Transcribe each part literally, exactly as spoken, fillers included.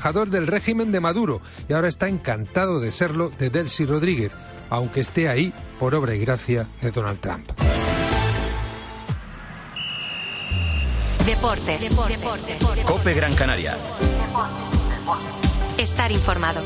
embajador del régimen de Maduro y ahora está encantado de serlo de Delcy Rodríguez, aunque esté ahí por obra y gracia de Donald Trump. Deportes. Deportes. Deportes. COPE Gran Canaria. Estar informado.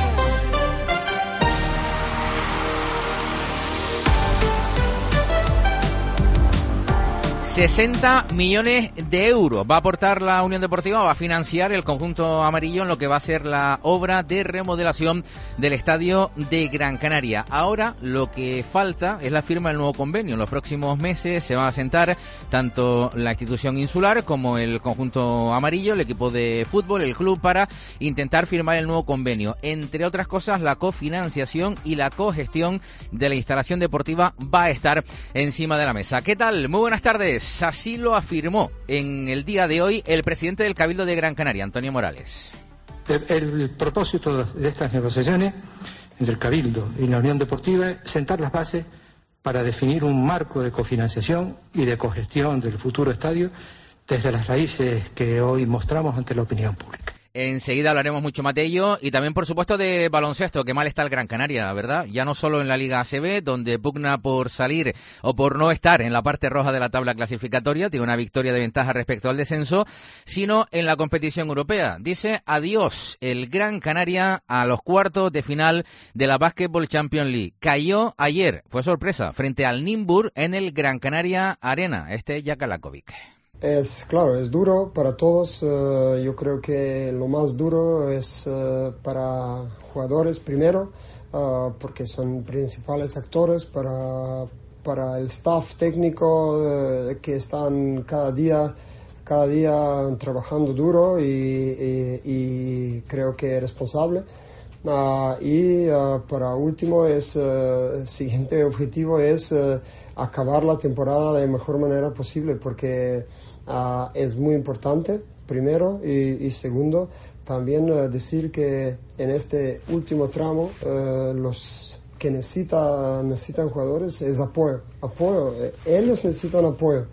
sesenta millones de euros va a aportar la Unión Deportiva, va a financiar el conjunto amarillo en lo que va a ser la obra de remodelación del estadio de Gran Canaria. Ahora lo que falta es la firma del nuevo convenio. En los próximos meses se va a sentar tanto la institución insular como el conjunto amarillo, el equipo de fútbol, el club, para intentar firmar el nuevo convenio. Entre otras cosas, la cofinanciación y la cogestión de la instalación deportiva va a estar encima de la mesa. ¿Qué tal? Muy buenas tardes. Así lo afirmó en el día de hoy el presidente del Cabildo de Gran Canaria, Antonio Morales. El, el propósito de estas negociaciones entre el Cabildo y la Unión Deportiva es sentar las bases para definir un marco de cofinanciación y de cogestión del futuro estadio desde las raíces que hoy mostramos ante la opinión pública. Enseguida hablaremos mucho más de ello y también, por supuesto, de baloncesto, que mal está el Gran Canaria, ¿verdad? Ya no solo en la Liga A C B, donde pugna por salir o por no estar en la parte roja de la tabla clasificatoria, tiene una victoria de ventaja respecto al descenso, sino en la competición europea. Dice adiós el Gran Canaria a los cuartos de final de la Basketball Champions League. Cayó ayer, fue sorpresa, frente al Nymburk en el Gran Canaria Arena, este es Jaka Lakovic. Es claro, es duro para todos. Uh, yo creo que lo más duro es uh, para jugadores primero, uh, porque son principales actores, para, para el staff técnico uh, que están cada día, cada día trabajando duro y, y, y creo que es responsable. Uh, y uh, para último, es, uh, el siguiente objetivo es uh, acabar la temporada de la mejor manera posible, porque uh, es muy importante, primero, y, y segundo, también uh, decir que en este último tramo uh, los que necesita, necesitan jugadores es apoyo, apoyo, ellos necesitan apoyo.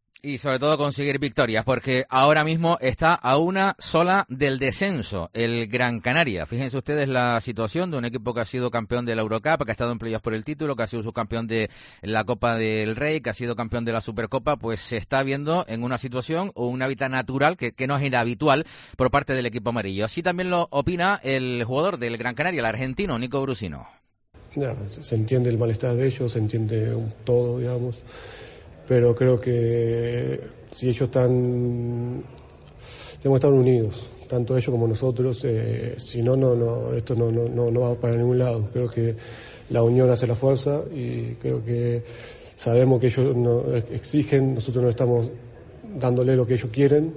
Y sobre todo conseguir victorias, porque ahora mismo está a una sola del descenso, el Gran Canaria. Fíjense ustedes la situación de un equipo que ha sido campeón de la Eurocup, que ha estado en playoffs por el título, que ha sido subcampeón de la Copa del Rey, que ha sido campeón de la Supercopa, pues se está viendo en una situación o un hábitat natural que, que no es inhabitual por parte del equipo amarillo. Así también lo opina el jugador del Gran Canaria, el argentino, Nico Brusino. Ya, se entiende el malestar de ellos, se entiende todo, digamos. Pero creo que si ellos están, tenemos que estar unidos, tanto ellos como nosotros, eh, si no, no, no, esto no, no, no, no va para ningún lado. Creo que la unión hace la fuerza y creo que sabemos que ellos nos exigen, nosotros no estamos dándole lo que ellos quieren.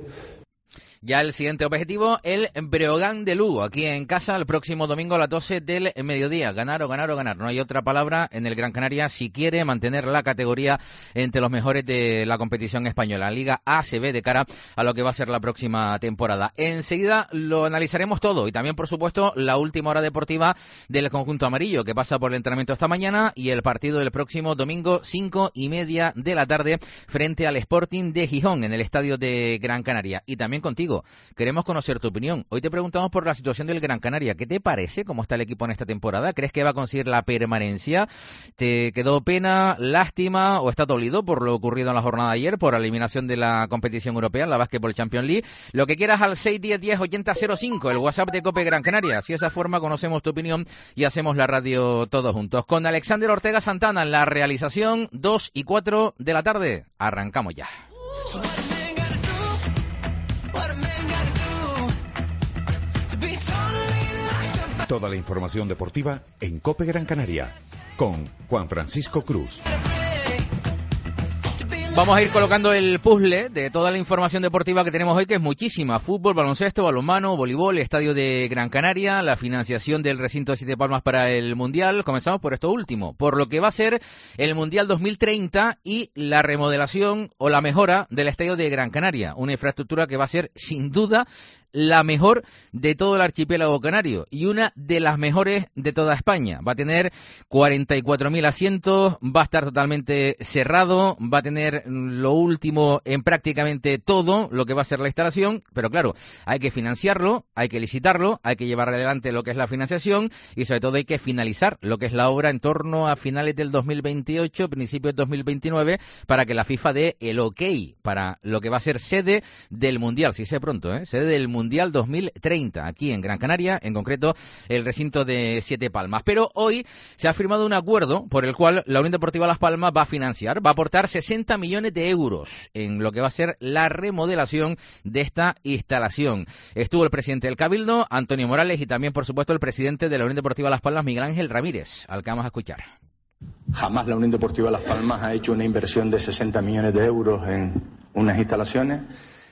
Ya el siguiente objetivo, el Breogán de Lugo, aquí en casa el próximo domingo a las doce del mediodía. Ganar o ganar o ganar. No hay otra palabra en el Gran Canaria si quiere mantener la categoría entre los mejores de la competición española, Liga A C B, de cara a lo que va a ser la próxima temporada. Enseguida lo analizaremos todo y también, por supuesto, la última hora deportiva del conjunto amarillo, que pasa por el entrenamiento esta mañana, y el partido del próximo domingo, cinco y media de la tarde, frente al Sporting de Gijón, en el estadio de Gran Canaria. Y también contigo. Queremos conocer tu opinión. Hoy te preguntamos por la situación del Gran Canaria. ¿Qué te parece? ¿Cómo está el equipo en esta temporada? ¿Crees que va a conseguir la permanencia? ¿Te quedó pena, lástima o estás dolido por lo ocurrido en la jornada de ayer, por la eliminación de la competición europea, la Basketball Champions League? Lo que quieras al seis diez diez ochenta cero cinco, el WhatsApp de COPE Gran Canaria. Así de esa forma conocemos tu opinión y hacemos la radio todos juntos. Con Alexander Ortega Santana en la realización, dos y cuatro de la tarde. Arrancamos ya. Toda la información deportiva en COPE Gran Canaria, con Juan Francisco Cruz. Vamos a ir colocando el puzzle de toda la información deportiva que tenemos hoy, que es muchísima. Fútbol, baloncesto, balonmano, voleibol, estadio de Gran Canaria, la financiación del recinto de Siete Palmas para el Mundial. Comenzamos por esto último, por lo que va a ser el Mundial dos mil treinta y la remodelación o la mejora del estadio de Gran Canaria. Una infraestructura que va a ser, sin duda, la mejor de todo el archipiélago canario y una de las mejores de toda España. Va a tener cuarenta y cuatro mil asientos, va a estar totalmente cerrado, va a tener lo último en prácticamente todo lo que va a ser la instalación, pero claro, hay que financiarlo, hay que licitarlo, hay que llevar adelante lo que es la financiación y sobre todo hay que finalizar lo que es la obra en torno a finales del dos mil veintiocho, principios de dos mil veintinueve, para que la FIFA dé el ok para lo que va a ser sede del Mundial, si sé pronto, ¿eh? sede del Mundial dos mil treinta, aquí en Gran Canaria, en concreto el recinto de Siete Palmas. Pero hoy se ha firmado un acuerdo por el cual la Unión Deportiva Las Palmas va a financiar, va a aportar sesenta millones de euros en lo que va a ser la remodelación de esta instalación. Estuvo el presidente del Cabildo, Antonio Morales, y también, por supuesto, el presidente de la Unión Deportiva Las Palmas, Miguel Ángel Ramírez, al que vamos a escuchar. Jamás la Unión Deportiva Las Palmas ha hecho una inversión de sesenta millones de euros en unas instalaciones.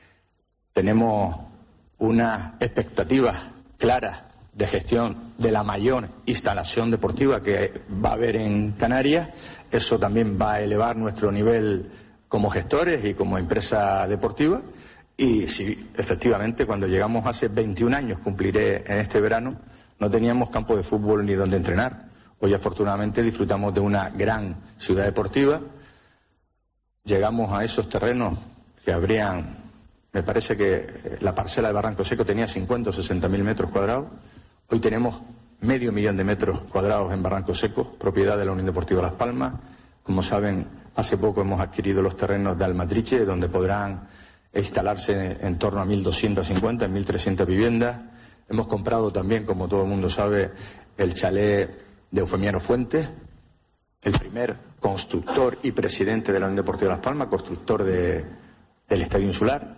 Tenemos unas expectativas claras de gestión de la mayor instalación deportiva que va a haber en Canarias. Eso también va a elevar nuestro nivel como gestores y como empresa deportiva. Y sí, efectivamente, cuando llegamos hace veintiún años, cumpliré en este verano, no teníamos campo de fútbol ni donde entrenar. Hoy afortunadamente disfrutamos de una gran ciudad deportiva. Llegamos a esos terrenos que habrían, me parece que la parcela de Barranco Seco tenía cincuenta o sesenta mil metros cuadrados. Hoy tenemos medio millón de metros cuadrados en Barranco Seco, propiedad de la Unión Deportiva Las Palmas. Como saben, hace poco hemos adquirido los terrenos de Almatriche, donde podrán instalarse en torno a mil doscientas cincuenta, mil trescientas viviendas. Hemos comprado también, como todo el mundo sabe, el chalet de Eufemiano Fuentes, el primer constructor y presidente de la Unión Deportiva Las Palmas, constructor de, del Estadio Insular,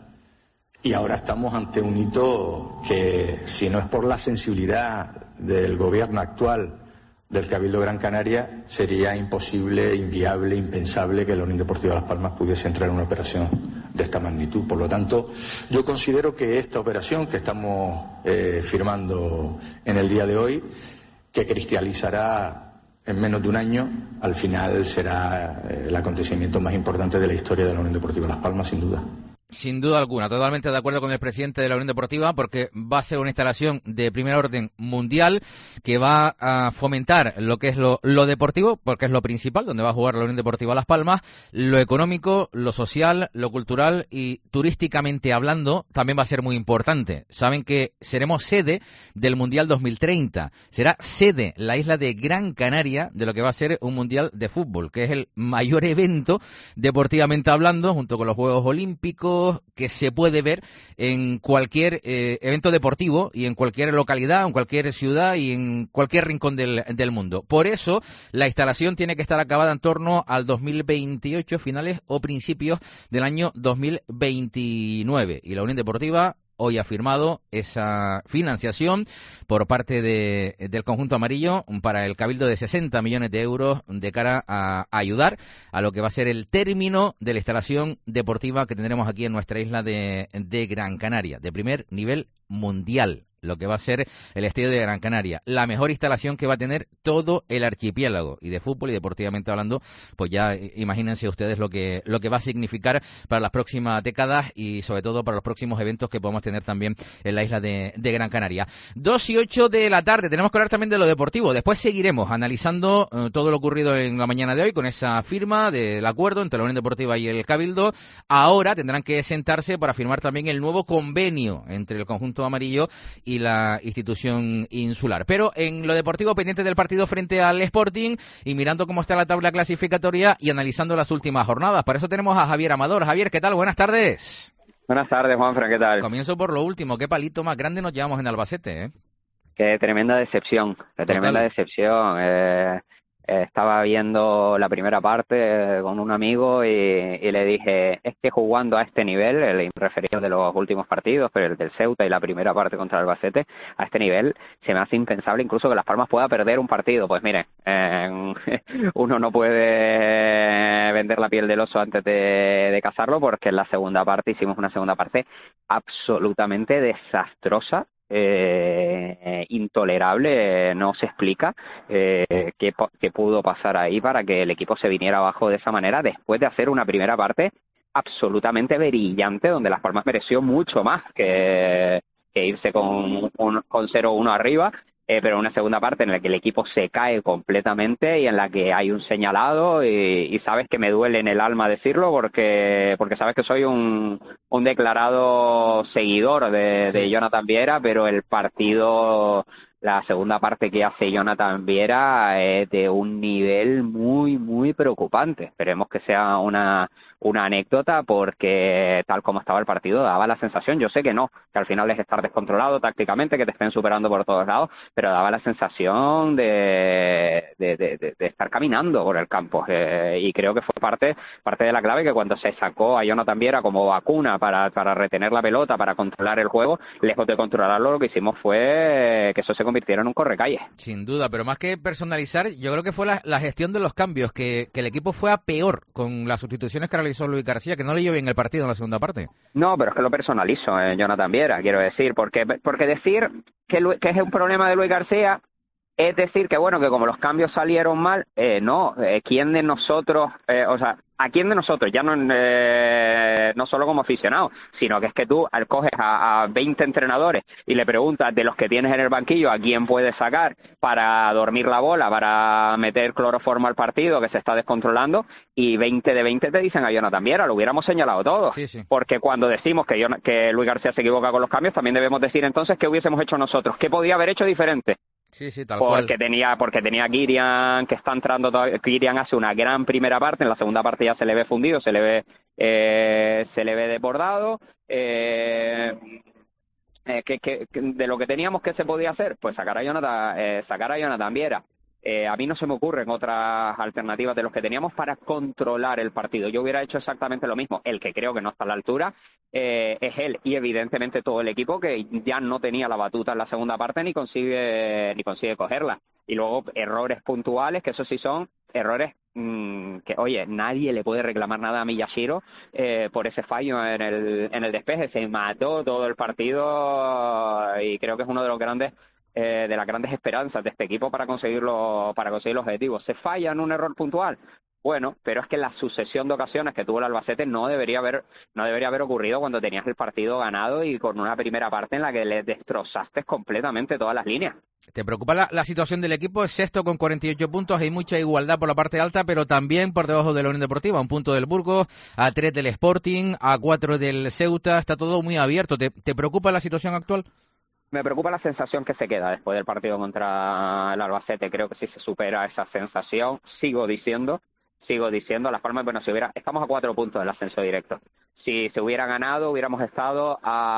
y ahora estamos ante un hito que, si no es por la sensibilidad del gobierno actual del Cabildo Gran Canaria, sería imposible, inviable, impensable que la Unión Deportiva Las Palmas pudiese entrar en una operación de esta magnitud. Por lo tanto, yo considero que esta operación que estamos eh, firmando en el día de hoy, que cristalizará en menos de un año, al final será el acontecimiento más importante de la historia de la Unión Deportiva Las Palmas, sin duda. Sin duda alguna, totalmente de acuerdo con el presidente de la Unión Deportiva, porque va a ser una instalación de primer orden mundial que va a fomentar lo que es lo, lo deportivo, porque es lo principal, donde va a jugar la Unión Deportiva Las Palmas, lo económico, lo social, lo cultural y turísticamente hablando también va a ser muy importante. Saben que seremos sede del Mundial dos mil treinta, será sede la isla de Gran Canaria de lo que va a ser un Mundial de Fútbol, que es el mayor evento deportivamente hablando, junto con los Juegos Olímpicos, que se puede ver en cualquier eh, evento deportivo y en cualquier localidad, en cualquier ciudad y en cualquier rincón del, del mundo. Por eso, la instalación tiene que estar acabada en torno al dos mil veintiocho, finales o principios del año dos mil veintinueve. Y la Unión Deportiva hoy ha firmado esa financiación por parte de, del conjunto amarillo para el Cabildo de sesenta millones de euros de cara a, a ayudar a lo que va a ser el término de la instalación deportiva que tendremos aquí en nuestra isla de, de Gran Canaria, de primer nivel mundial, lo que va a ser el estadio de Gran Canaria, la mejor instalación que va a tener todo el archipiélago, y de fútbol y deportivamente hablando, pues ya imagínense ustedes lo que lo que va a significar para las próximas décadas y sobre todo para los próximos eventos que podemos tener también en la isla de, de Gran Canaria. Dos y ocho de la tarde, tenemos que hablar también de lo deportivo, después seguiremos analizando uh, todo lo ocurrido en la mañana de hoy con esa firma del acuerdo entre la Unión Deportiva y el Cabildo. Ahora tendrán que sentarse para firmar también el nuevo convenio entre el conjunto amarillo y la institución insular. Pero en lo deportivo, pendiente del partido frente al Sporting y mirando cómo está la tabla clasificatoria y analizando las últimas jornadas. Para eso tenemos a Javier Amador. Javier, ¿qué tal? Buenas tardes. Buenas tardes, Juanfran, ¿qué tal? Comienzo por lo último. ¿Qué palito más grande nos llevamos en Albacete, eh? Qué tremenda decepción, qué tremenda decepción. Eh, estaba viendo la primera parte con un amigo y, y le dije, es que jugando a este nivel, el referido de los últimos partidos, pero el del Ceuta y la primera parte contra el Albacete, a este nivel se me hace impensable incluso que Las Palmas pueda perder un partido. Pues mire, eh, uno no puede vender la piel del oso antes de, de cazarlo, porque en la segunda parte hicimos una segunda parte absolutamente desastrosa. Eh, intolerable, no se explica eh, qué, qué pudo pasar ahí para que el equipo se viniera abajo de esa manera después de hacer una primera parte absolutamente brillante donde Las Palmas mereció mucho más que, que irse con, un, con cero uno arriba. Eh, pero una segunda parte en la que el equipo se cae completamente y en la que hay un señalado y, y sabes que me duele en el alma decirlo porque porque sabes que soy un, un declarado seguidor de, de Jonathan Viera, pero el partido, la segunda parte que hace Jonathan Viera es de un nivel muy, muy preocupante. Esperemos que sea una, una anécdota porque tal como estaba el partido daba la sensación, yo sé que no, que al final es estar descontrolado tácticamente, que te estén superando por todos lados, pero daba la sensación de, de, de, de, de estar caminando por el campo eh, y creo que fue parte parte de la clave que cuando se sacó a Jonathan Viera como vacuna para, para retener la pelota, para controlar el juego, lejos de controlarlo lo que hicimos fue que eso se convirtiera en un correcalles. Sin duda, pero más que personalizar, yo creo que fue la, la gestión de los cambios, que, que el equipo fue a peor con las sustituciones que realizó Luis García, que no le dio bien el partido en la segunda parte. No, pero es que lo personalizo en Jonathan Viera, quiero decir, porque porque decir que, Lu- que es un problema de Luis García es decir que, bueno, que como los cambios salieron mal, eh, no, eh, ¿quién de nosotros, eh, o sea, a quién de nosotros, ya no, eh, no solo como aficionado, sino que es que tú coges a, a veinte entrenadores y le preguntas de los que tienes en el banquillo a quién puedes sacar para dormir la bola, para meter cloroformo al partido que se está descontrolando, y veinte de veinte te dicen a Jonathan Viera, lo hubiéramos señalado todos, sí, sí. Porque cuando decimos que, yo, que Luis García se equivoca con los cambios, también debemos decir entonces qué hubiésemos hecho nosotros, qué podía haber hecho diferente. Sí, sí, tal porque cual. tenía porque tenía Kirian que está entrando todavía. Kirian hace una gran primera parte, en la segunda parte ya se le ve fundido, se le ve eh, se le ve desbordado. eh, eh, que, que, que de lo que teníamos que se podía hacer, pues sacar a Jonathan eh, sacar a Jonathan Viera. Eh, a mí no se me ocurren otras alternativas de los que teníamos para controlar el partido. Yo hubiera hecho exactamente lo mismo. El que creo que no está a la altura eh, es él y evidentemente todo el equipo que ya no tenía la batuta en la segunda parte ni consigue ni consigue cogerla. Y luego errores puntuales, que eso sí son errores mmm, que, oye, nadie le puede reclamar nada a Miyashiro eh, por ese fallo en el, en el despeje. Se mató todo el partido y creo que es uno de los grandes Eh, de las grandes esperanzas de este equipo para conseguirlo para conseguir los objetivos. ¿Se falla en un error puntual? Bueno, pero es que la sucesión de ocasiones que tuvo el Albacete no debería haber no debería haber ocurrido cuando tenías el partido ganado y con una primera parte en la que le destrozaste completamente todas las líneas. ¿Te preocupa la, la situación del equipo? Es sexto con cuarenta y ocho puntos, hay mucha igualdad por la parte alta, pero también por debajo de la Unión Deportiva, un punto del Burgos, a tres del Sporting, a cuatro del Ceuta, está todo muy abierto. ¿Te, te preocupa la situación actual? Me preocupa la sensación que se queda después del partido contra el Albacete. Creo que si se supera esa sensación, sigo diciendo, sigo diciendo, Las Palmas, bueno, si hubiera, estamos a cuatro puntos del ascenso directo. Si se hubiera ganado, hubiéramos estado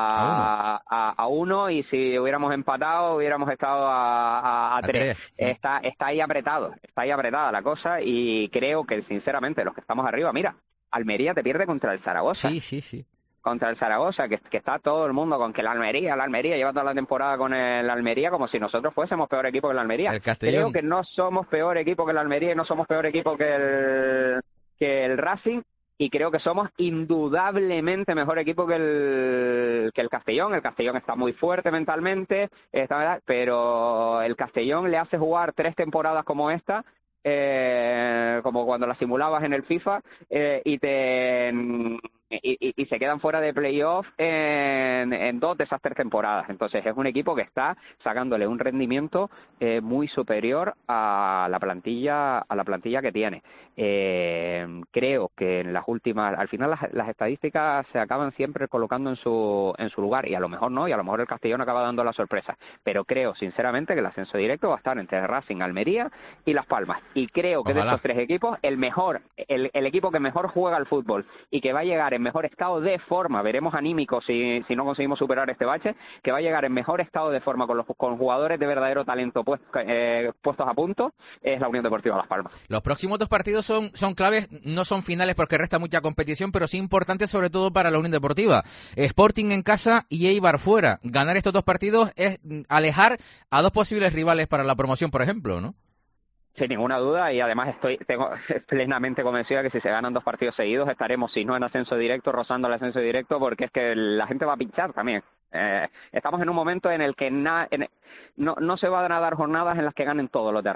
a, a, a uno, y si hubiéramos empatado, hubiéramos estado a, a, a, a tres. tres. Está, está ahí apretado, está ahí apretada la cosa, y creo que, sinceramente, los que estamos arriba, mira, Almería te pierde contra el Zaragoza. Sí, sí, sí. Contra el Zaragoza, que, que está todo el mundo con que la Almería, la Almería, lleva toda la temporada con el Almería como si nosotros fuésemos peor equipo que la Almería. Creo que no somos peor equipo que la Almería y no somos peor equipo que el, que el Racing, y creo que somos indudablemente mejor equipo que el, que el Castellón. El Castellón está muy fuerte mentalmente, está, pero el Castellón le hace jugar tres temporadas como esta, eh, como cuando la simulabas en el FIFA, eh, y te... Y, y, y se quedan fuera de playoff en, en dos de esas tres temporadas. Entonces es un equipo que está sacándole un rendimiento eh, muy superior a la plantilla a la plantilla que tiene. Eh, creo que en las últimas, al final las, las estadísticas se acaban siempre colocando en su en su lugar, y a lo mejor no, y a lo mejor el Castellón acaba dando la sorpresa. Pero creo sinceramente que el ascenso directo va a estar entre Racing, Almería y Las Palmas. Y creo que Ojalá. de estos tres equipos, el mejor, el, el equipo que mejor juega al fútbol y que va a llegar en mejor estado de forma, veremos anímico si, si no conseguimos superar este bache, que va a llegar en mejor estado de forma con los con jugadores de verdadero talento pues, eh, puestos a punto, es la Unión Deportiva Las Palmas. Los próximos dos partidos son, son claves, no son finales porque resta mucha competición, pero sí importantes sobre todo para la Unión Deportiva. Sporting en casa y Eibar fuera. Ganar estos dos partidos es alejar a dos posibles rivales para la promoción, por ejemplo, ¿no? Sin ninguna duda, y además estoy tengo plenamente convencida que si se ganan dos partidos seguidos estaremos, si no en ascenso directo, rozando el ascenso directo, porque es que la gente va a pinchar también. Eh, estamos en un momento en el que na, en, no, no se van a dar jornadas en las que ganen todos los de arriba.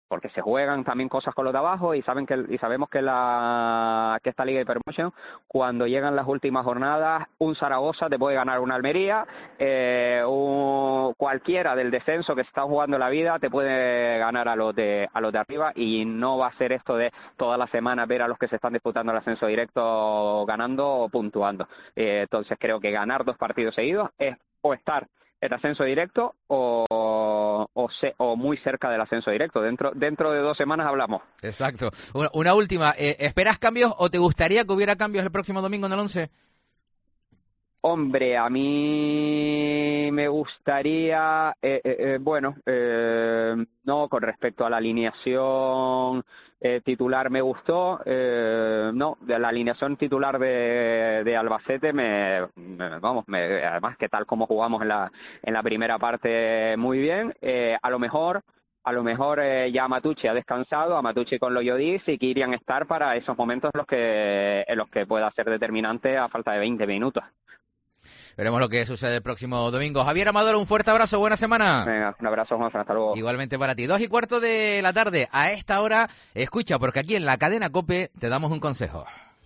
porque se juegan también cosas con los de abajo y saben que y sabemos que la que esta Liga de Promotion, cuando llegan las últimas jornadas, un Zaragoza te puede ganar una Almería, eh, un, cualquiera del descenso que se está jugando la vida te puede ganar a los de a los de arriba, y no va a ser esto de todas las semanas ver a los que se están disputando el ascenso directo ganando o puntuando. Eh, entonces creo que ganar dos partidos seguidos es o estar el ascenso directo o, o, se, o muy cerca del ascenso directo. Dentro dentro de dos semanas hablamos. Exacto. Una, una última. Eh, ¿Esperas cambios o te gustaría que hubiera cambios el próximo domingo en el once? Hombre, a mí me gustaría, eh, eh, eh, bueno, eh, no, con respecto a la alineación eh, titular me gustó, eh, no, de la alineación titular de, de Albacete me, me vamos, me, además que tal como jugamos en la en la primera parte muy bien, eh, a lo mejor A lo mejor eh, ya Matucci ha descansado, a Matucci con Loyodis y querían estar para esos momentos en los que en los que pueda ser determinante a falta de veinte minutos. Veremos lo que sucede el próximo domingo. Javier Amador, un fuerte abrazo, buena semana. Venga, un abrazo, Juan, hasta luego. Igualmente para ti. Dos y cuarto de la tarde. A esta hora, escucha, porque aquí en la cadena COPE te damos un consejo.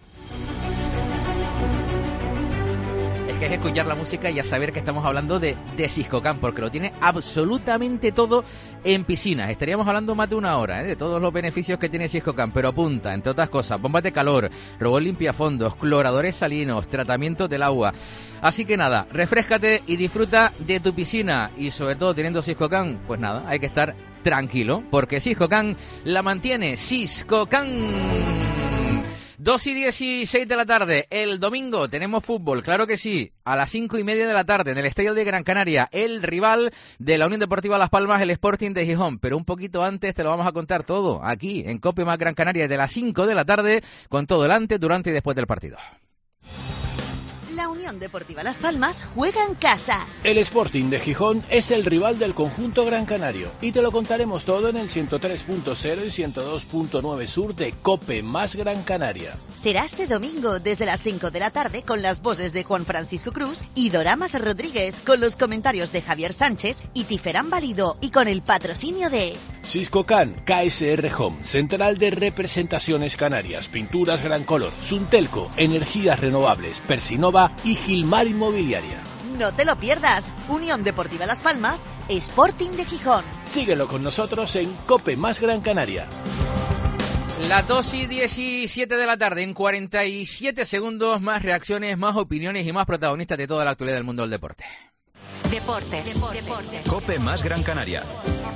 Es que es escuchar la música y a saber que estamos hablando de, de Siscocan, porque lo tiene absolutamente todo en piscinas. Estaríamos hablando más de una hora ¿eh? de todos los beneficios que tiene Siscocan, pero apunta, entre otras cosas, bombas de calor, robot limpiafondos, cloradores salinos, tratamientos del agua. Así que nada, refréscate y disfruta de tu piscina, y sobre todo teniendo Siscocan, pues nada, hay que estar tranquilo, porque Siscocan la mantiene. Siscocan. Dos y dieciséis de la tarde, el domingo tenemos fútbol, claro que sí, a las cinco y media de la tarde en el Estadio de Gran Canaria, el rival de la Unión Deportiva Las Palmas, el Sporting de Gijón, pero un poquito antes te lo vamos a contar todo, aquí en COPE más Gran Canaria, de las cinco de la tarde, con todo el antes, durante y después del partido. La Unión Deportiva Las Palmas juega en casa. El Sporting de Gijón es el rival del conjunto gran canario y te lo contaremos todo en el ciento tres punto cero y ciento dos punto nueve Sur de COPE más Gran Canaria. Será este domingo desde las cinco de la tarde con las voces de Juan Francisco Cruz y Doramas Rodríguez, con los comentarios de Javier Sánchez y Tiferán Valido, y con el patrocinio de Siscocan, K S R Home, Central de Representaciones Canarias, Pinturas Gran Color, Suntelco, Energías Renovables, Persinova y Gilmar Inmobiliaria. No te lo pierdas. Unión Deportiva Las Palmas, Sporting de Gijón. Síguelo con nosotros en COPE más Gran Canaria. Las dos y diecisiete de la tarde, en cuarenta y siete segundos, más reacciones, más opiniones y más protagonistas de toda la actualidad del mundo del deporte. Deportes. Deportes. COPE más Gran Canaria.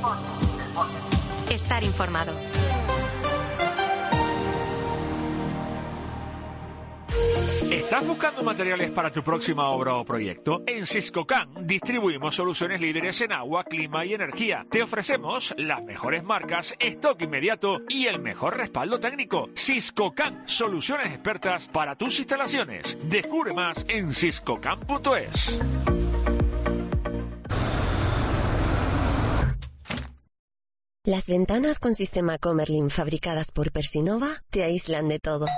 Estar informado. ¿Estás buscando materiales para tu próxima obra o proyecto? En Siscocan distribuimos soluciones líderes en agua, clima y energía. Te ofrecemos las mejores marcas, stock inmediato y el mejor respaldo técnico. Siscocan, soluciones expertas para tus instalaciones. Descubre más en siscocan punto es. Las ventanas con sistema Comerlin fabricadas por Persinova te aíslan de todo,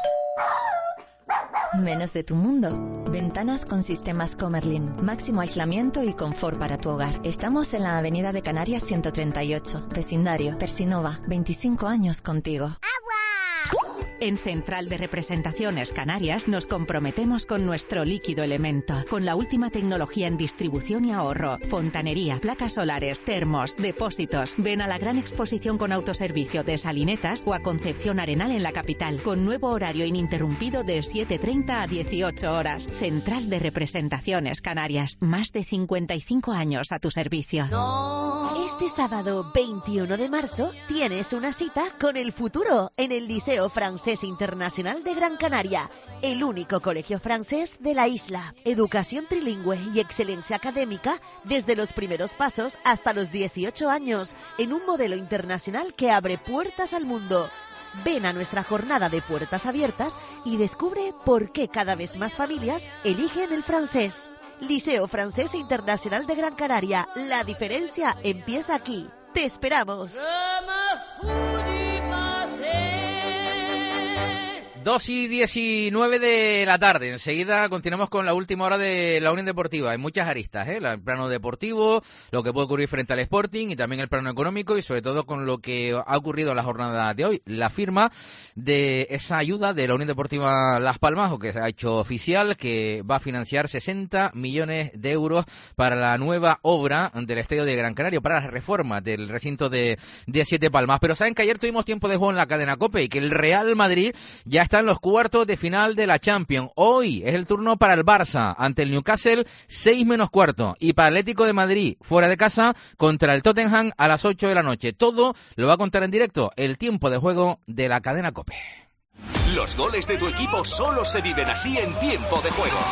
menos de tu mundo. Ventanas con sistemas Comerlin. Máximo aislamiento y confort para tu hogar. Estamos en la Avenida de Canarias ciento treinta y ocho. Vecindario Persinova. veinticinco años contigo. En Central de Representaciones Canarias nos comprometemos con nuestro líquido elemento, con la última tecnología en distribución y ahorro, fontanería, placas solares, termos, depósitos. Ven a la gran exposición con autoservicio de Salinetas o a Concepción Arenal en la capital, con nuevo horario ininterrumpido de siete treinta a dieciocho horas. Central de Representaciones Canarias, más de cincuenta y cinco años a tu servicio. Este sábado veintiuno de marzo tienes una cita con el futuro en el Liceo Francés Internacional de Gran Canaria, el único colegio francés de la isla. Educación trilingüe y excelencia académica desde los primeros pasos hasta los dieciocho años, en un modelo internacional que abre puertas al mundo. Ven a nuestra jornada de puertas abiertas y descubre por qué cada vez más familias eligen el francés. Liceo Francés Internacional de Gran Canaria, la diferencia empieza aquí. ¡Te esperamos! dos y diecinueve de la tarde. Enseguida continuamos con la última hora de la Unión Deportiva. Hay muchas aristas, ¿eh? El plano deportivo, lo que puede ocurrir frente al Sporting y también el plano económico y sobre todo con lo que ha ocurrido en la jornada de hoy. La firma de esa ayuda de la Unión Deportiva Las Palmas, o que se ha hecho oficial, que va a financiar sesenta millones de euros para la nueva obra del Estadio de Gran Canaria, para la reforma del recinto de, de Siete Palmas. Pero saben que ayer tuvimos tiempo de juego en la cadena COPE y que el Real Madrid ya está en los cuartos de final de la Champions. Hoy es el turno para el Barça ante el Newcastle, seis menos cuarto. Y para el Atlético de Madrid, fuera de casa, contra el Tottenham a las ocho de la noche. Todo lo va a contar en directo el tiempo de juego de la cadena COPE. Los goles de tu equipo solo se viven así en tiempo de juego.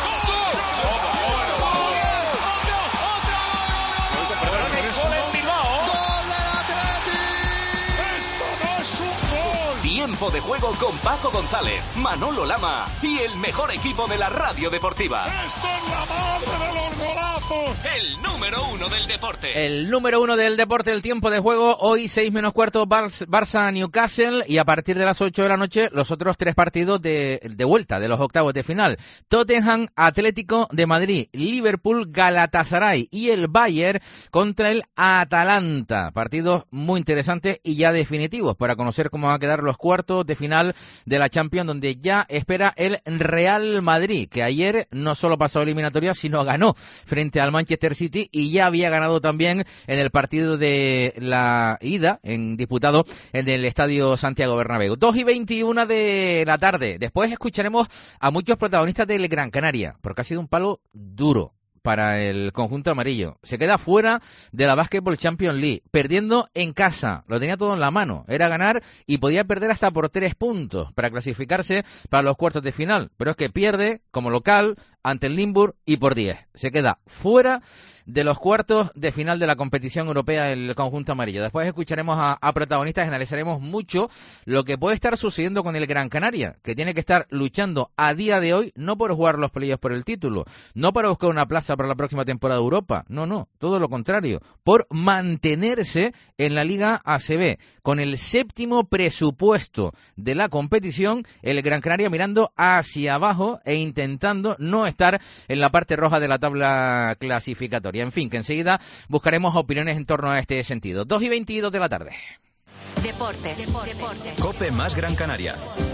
Tiempo de juego con Paco González, Manolo Lama y el mejor equipo de la radio deportiva. ¡Esto es la madre de los golazos! El número uno del deporte. El número uno del deporte, el tiempo de juego. Hoy seis menos cuarto, Barça-Newcastle, y a partir de las ocho de la noche los otros tres partidos de, de vuelta de los octavos de final. Tottenham, Atlético de Madrid, Liverpool, Galatasaray y el Bayern contra el Atalanta. Partidos muy interesantes y ya definitivos para conocer cómo van a quedar los cuartos de final de la Champions, donde ya espera el Real Madrid, que ayer no solo pasó eliminatoria, sino ganó frente al Manchester City y ya había ganado también en el partido de la ida, en disputado en el Estadio Santiago Bernabéu. dos y veintiuno de la tarde. Después escucharemos a muchos protagonistas del Gran Canaria, porque ha sido un palo duro para el conjunto amarillo. Se queda fuera de la Basketball Champions League, perdiendo en casa. Lo tenía todo en la mano. Era ganar y podía perder hasta por tres puntos para clasificarse para los cuartos de final. Pero es que pierde como local ante el Limburg y por diez. Se queda fuera de los cuartos de final de la competición europea el conjunto amarillo. Después escucharemos a, a protagonistas y analizaremos mucho lo que puede estar sucediendo con el Gran Canaria, que tiene que estar luchando a día de hoy no por jugar los playoffs por el título, no para buscar una plaza para la próxima temporada de Europa, no, no, todo lo contrario, por mantenerse en la Liga A C B, con el séptimo presupuesto de la competición, el Gran Canaria mirando hacia abajo e intentando no estar en la parte roja de la tabla clasificatoria. En fin, que enseguida buscaremos opiniones en torno a este sentido. dos y veintidós de la tarde. Deportes. Deportes. Deportes. COPE más Gran Canaria.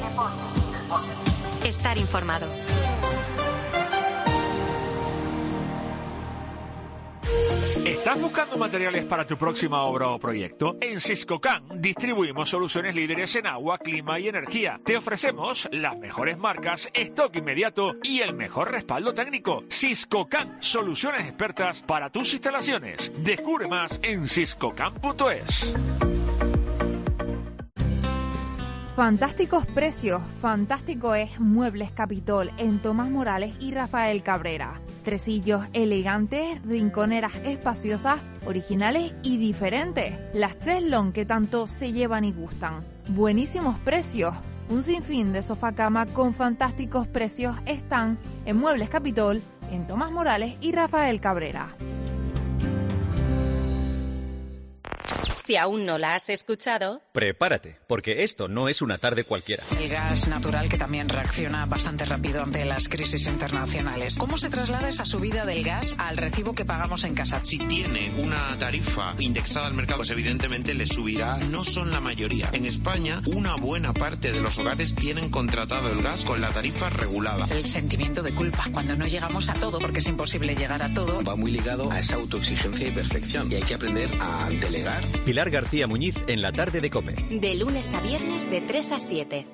Estar informado. ¿Estás buscando materiales para tu próxima obra o proyecto? En Siscocan distribuimos soluciones líderes en agua, clima y energía. Te ofrecemos las mejores marcas, stock inmediato y el mejor respaldo técnico. Siscocan, soluciones expertas para tus instalaciones. Descubre más en siscocan punto es. Fantásticos precios, fantástico es Muebles Capitol en Tomás Morales y Rafael Cabrera. Tresillos elegantes, rinconeras espaciosas, originales y diferentes. Las cheslón que tanto se llevan y gustan. Buenísimos precios. Un sinfín de sofá cama con fantásticos precios están en Muebles Capitol en Tomás Morales y Rafael Cabrera. Si aún no la has escuchado, prepárate, porque esto no es una tarde cualquiera. El gas natural, que también reacciona bastante rápido ante las crisis internacionales. ¿Cómo se traslada esa subida del gas al recibo que pagamos en casa? Si tiene una tarifa indexada al mercado, pues evidentemente le subirá. No son la mayoría. En España, una buena parte de los hogares tienen contratado el gas con la tarifa regulada. El sentimiento de culpa, cuando no llegamos a todo, porque es imposible llegar a todo. Va muy ligado a esa autoexigencia y perfección, y hay que aprender a delegar. Pilar García Muñiz en la tarde de COPE. De lunes a viernes de tres a siete.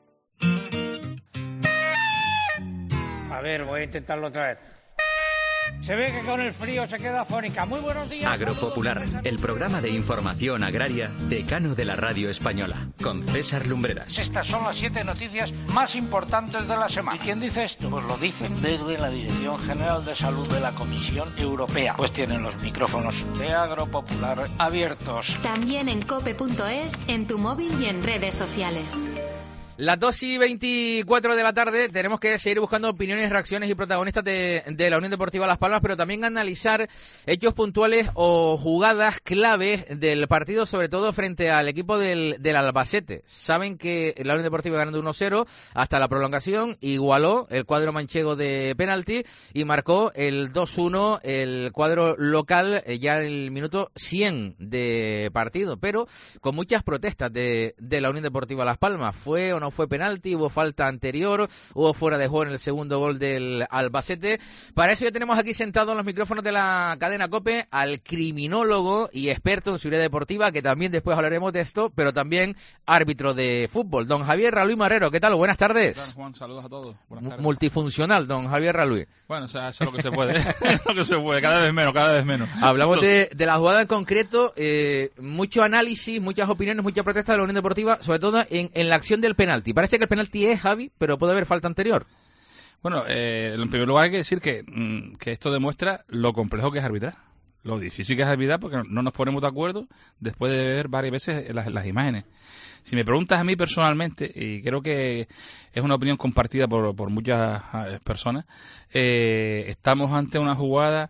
A ver, voy a intentarlo otra vez. Se ve que con el frío se queda afónica. Muy buenos días. Agropopular, el programa de información agraria decano de la radio española, con César Lumbreras. Estas son las siete noticias más importantes de la semana. ¿Y quién dice esto? Pues lo dicen desde la Dirección General de Salud de la Comisión Europea. Pues tienen los micrófonos de Agropopular abiertos. También en cope punto es, en tu móvil y en redes sociales. Las dos y veinticuatro de la tarde tenemos que seguir buscando opiniones, reacciones y protagonistas de, de la Unión Deportiva Las Palmas, pero también analizar hechos puntuales o jugadas claves del partido, sobre todo frente al equipo del, del Albacete. Saben que la Unión Deportiva ganando uno cero hasta la prolongación, igualó el cuadro manchego de penalti y marcó el dos uno el cuadro local ya en el minuto cien de partido, pero con muchas protestas de, de la Unión Deportiva Las Palmas. ¿Fue o no fue penalti? ¿Hubo falta anterior? ¿Hubo fuera de juego en el segundo gol del Albacete? Para eso ya tenemos aquí sentado en los micrófonos de la cadena COPE al criminólogo y experto en seguridad deportiva, que también después hablaremos de esto, pero también árbitro de fútbol, don Javier Raluy Marrero. ¿Qué tal? Buenas tardes. ¿Qué tal, Juan? Saludos a todos. Buenas tardes. Multifuncional, don Javier Raluy. Bueno, o sea, eso es lo que se puede. lo que se puede, cada vez menos, cada vez menos. Hablamos de, de la jugada en concreto, eh, mucho análisis, muchas opiniones, mucha protesta de la Unión Deportiva, sobre todo en, en la acción del penalti. Parece que el penalti es, Javi, pero puede haber falta anterior. Bueno, eh, en primer lugar hay que decir que, mmm, que esto demuestra lo complejo que es arbitrar, lo difícil que es arbitrar, porque no nos ponemos de acuerdo después de ver varias veces las, las imágenes. Si me preguntas a mí personalmente, y creo que es una opinión compartida por, por muchas personas, eh, estamos ante una jugada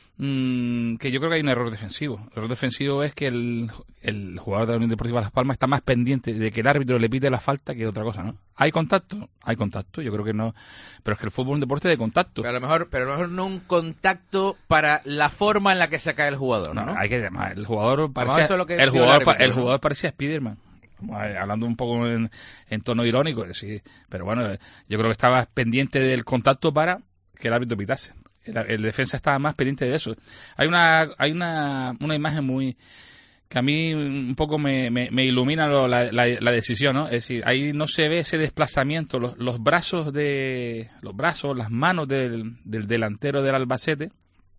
mmm, que yo creo que hay un error defensivo. El error defensivo es que el, el jugador de la Unión Deportiva Las Palmas está más pendiente de que el árbitro le pite la falta que de otra cosa, ¿no? ¿Hay contacto? Hay contacto, yo creo que no. Pero es que el fútbol es un deporte de contacto. Pero a lo mejor, pero a lo mejor no un contacto para la forma en la que se cae el jugador, ¿no? No, hay que llamar. El jugador parecía, es lo que el jugador, el árbitro, el ¿no? jugador parecía Spiderman. Hablando un poco en, en tono irónico, sí, pero bueno, yo creo que estaba pendiente del contacto para que el árbitro pitase. El, el defensa estaba más pendiente de eso. Hay una hay una, una imagen muy que a mí un poco me, me, me ilumina lo, la, la, la decisión, ¿no? Es decir, ahí no se ve ese desplazamiento, los, los brazos de los brazos, las manos del, del delantero del Albacete,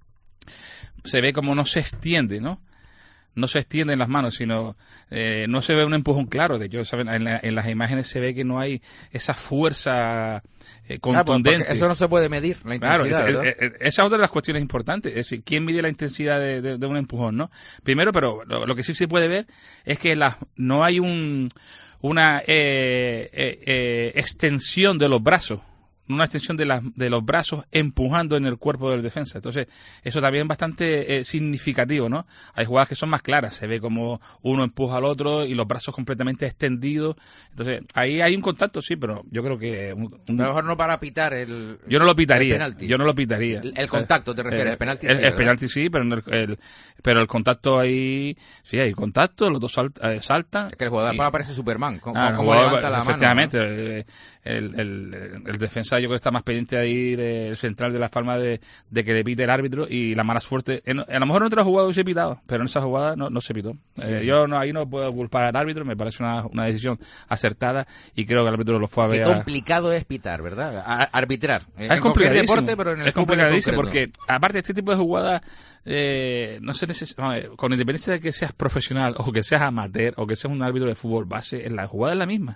se ve como no se extiende, ¿no? No se extienden las manos, sino eh, no se ve un empujón claro. De hecho, ¿saben? En, la, en las imágenes se ve que no hay esa fuerza eh, contundente. Ah, eso no se puede medir, la intensidad. Claro, esa, esa es otra de las cuestiones importantes. Es decir, ¿quién mide la intensidad de, de, de un empujón, no? Primero, pero lo, lo que sí se puede ver es que la, no hay un una eh, eh, eh, extensión de los brazos. Una extensión de, la, de los brazos empujando en el cuerpo del defensa. Entonces, eso también es bastante eh, significativo, ¿no? Hay jugadas que son más claras, se ve como uno empuja al otro y los brazos completamente extendidos. Entonces, ahí hay un contacto, sí, pero yo creo que... Un, un, a lo mejor no para pitar el Yo no lo pitaría, el penalti. yo no lo pitaría. El, el contacto, ¿te refieres? El, el penalti el, sí, el penalti sí, pero el, el, pero el contacto ahí... Sí, hay contacto, los dos salta, eh, saltan. Es que el jugador y, parece Superman, como, ah, como levanta la efectivamente, mano, ¿no? el, el, el, el defensa yo creo que está más pendiente ahí del central de Las Palmas de, de que le pite el árbitro, y la mala suerte en, a lo mejor en otra jugada hubiese pitado, pero en esa jugada no, no se pitó. Sí. Eh, yo no, ahí no puedo culpar al árbitro, me parece una, una decisión acertada y creo que el árbitro lo fue a ver. Qué complicado es pitar, ¿verdad? A, arbitrar. Es complicadísimo, deporte, pero en el es complicadísimo porque aparte de este tipo de jugadas eh, no se necesita, con independencia de que seas profesional o que seas amateur o que seas un árbitro de fútbol base, la jugada es la misma.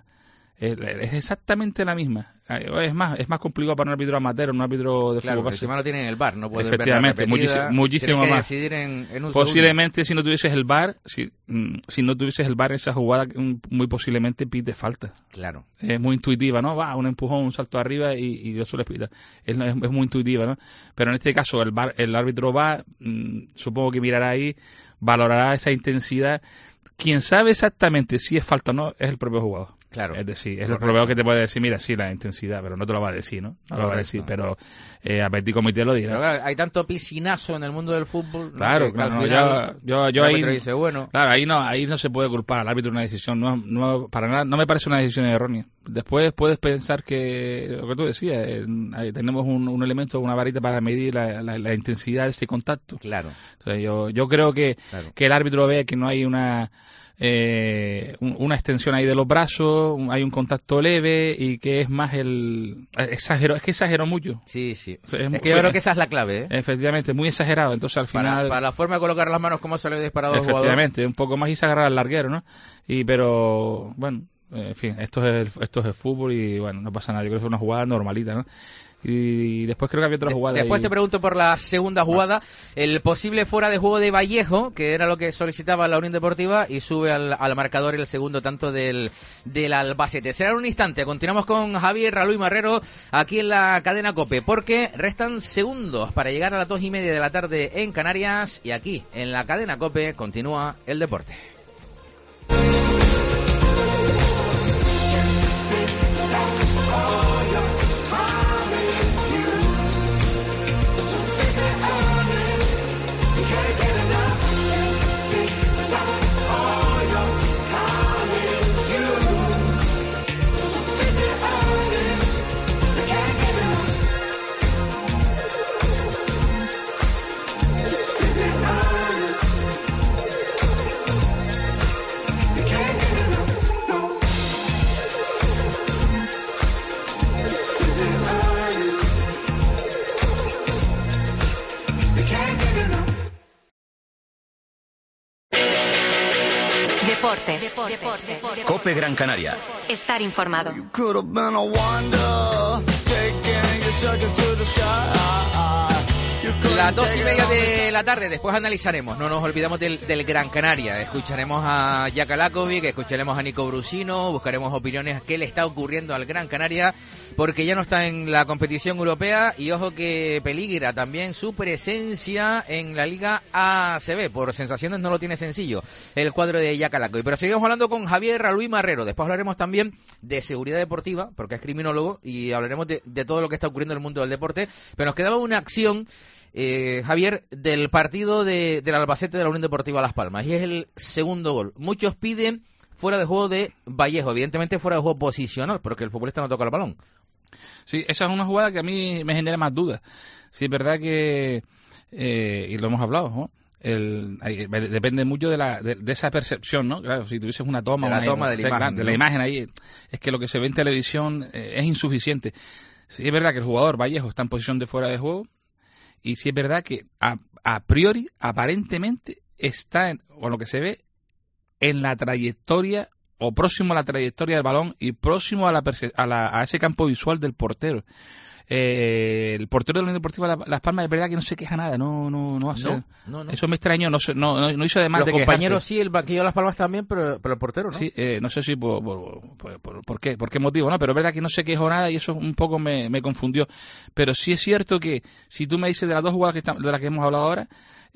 Es exactamente la misma. Es más, es más complicado para un árbitro amateur, un árbitro de claro, fútbol. Claro, encima no tienen el V A R, no pueden efectivamente, ver la repetida, muchísimo que más. Decidir en, en un posiblemente segundo. Si no tuvieses el V A R, si, si no tuvieses el V A R, esa jugada muy posiblemente pite falta. Claro. Es muy intuitiva, ¿no? Va, un empujón, un salto arriba y, y eso les pita. Es, es, es muy intuitiva, ¿no? Pero en este caso el, V A R, el árbitro va, mmm, supongo que mirará ahí, valorará esa intensidad. Quien sabe exactamente si es falta o no es el propio jugador. Claro. Es decir, es el propio que te puede decir, mira, sí, la intensidad, pero no te lo va a decir, ¿no? No lo va a decir, pero eh, a Petit Comité lo dirá. Pero claro, hay tanto piscinazo en el mundo del fútbol. Claro, ¿no? claro, no, final, yo, yo, yo ahí, dice, bueno. claro, ahí no, ahí no se puede culpar al árbitro de una decisión, no, no, para nada, no me parece una decisión errónea. Después puedes pensar que, lo que tú decías, eh, ahí tenemos un, un elemento, una varita para medir la, la, la intensidad de ese contacto. Claro. Entonces yo, yo creo que, claro. que el árbitro vea que no hay una... Eh, una extensión ahí de los brazos, hay un contacto leve y que es más el exagero, es que exageró mucho. Sí, sí. O sea, es, es que yo creo que esa es la clave, ¿eh? Efectivamente, muy exagerado. Entonces al final para, para la forma de colocar las manos, como se le ha disparado al jugador. Efectivamente, un poco más y se agarra al larguero, ¿no? Y pero bueno, en fin, esto es el, esto es el fútbol y bueno, no pasa nada, yo creo que es una jugada normalita, ¿no? Y después creo que había otra jugada. Después ahí. Te pregunto por la segunda jugada, el posible fuera de juego de Vallejo, que era lo que solicitaba la Unión Deportiva, y sube al, al marcador el segundo tanto del, del Albacete. Será en un instante, continuamos con Javier Raluy Marrero aquí en la cadena COPE, porque restan segundos para llegar a las dos y media de la tarde en Canarias, y aquí en la cadena COPE continúa el deporte. Deportes. Deportes. Deportes. COPE Gran Canaria. Estar informado. Las dos y media de la tarde, después analizaremos, no nos olvidamos del, del Gran Canaria, escucharemos a Jaka Lakovic, escucharemos a Nico Brusino, buscaremos opiniones, qué le está ocurriendo al Gran Canaria, porque ya no está en la competición europea y ojo que peligra también su presencia en la Liga A C B, por sensaciones no lo tiene sencillo el cuadro de Jaka Lakovic. Pero seguimos hablando con Javier Raluy Marrero, después hablaremos también de seguridad deportiva, porque es criminólogo, y hablaremos de, de todo lo que está ocurriendo en el mundo del deporte, pero nos quedaba una acción Eh, Javier, del partido de, del Albacete de la Unión Deportiva Las Palmas, y es el segundo gol. Muchos piden fuera de juego de Vallejo, evidentemente fuera de juego posicional, porque el futbolista no toca el balón. Sí, esa es una jugada que a mí me genera más dudas. Sí, es verdad que, eh, y lo hemos hablado, ¿no? El, hay, depende mucho de, la, de, de esa percepción, ¿no? Claro, si tuvieses una toma, de la, una, toma de, la o sea, imagen, de ¿no? la imagen ahí, es que lo que se ve en televisión eh, es insuficiente. Sí, es verdad que el jugador Vallejo está en posición de fuera de juego, y sí es verdad que a, a priori, aparentemente, está, en, o lo que se ve, en la trayectoria, o próximo a la trayectoria del balón, y próximo a, la, a, la, a ese campo visual del portero. Eh, el portero de la Unión Deportiva Las Palmas es verdad que no se queja nada, no no no hace, no, no, no. Eso me extrañó, no, no, no, no hizo además los de quejarse. Los compañeros sí, el banquillo de Las Palmas también, pero, pero el portero no. Sí, eh, no sé si por, por, por, por, por qué por qué motivo, no, pero es verdad que no se quejó nada y eso un poco me, me confundió. Pero sí es cierto que si tú me dices de las dos jugadas que estamos, de las que hemos hablado ahora,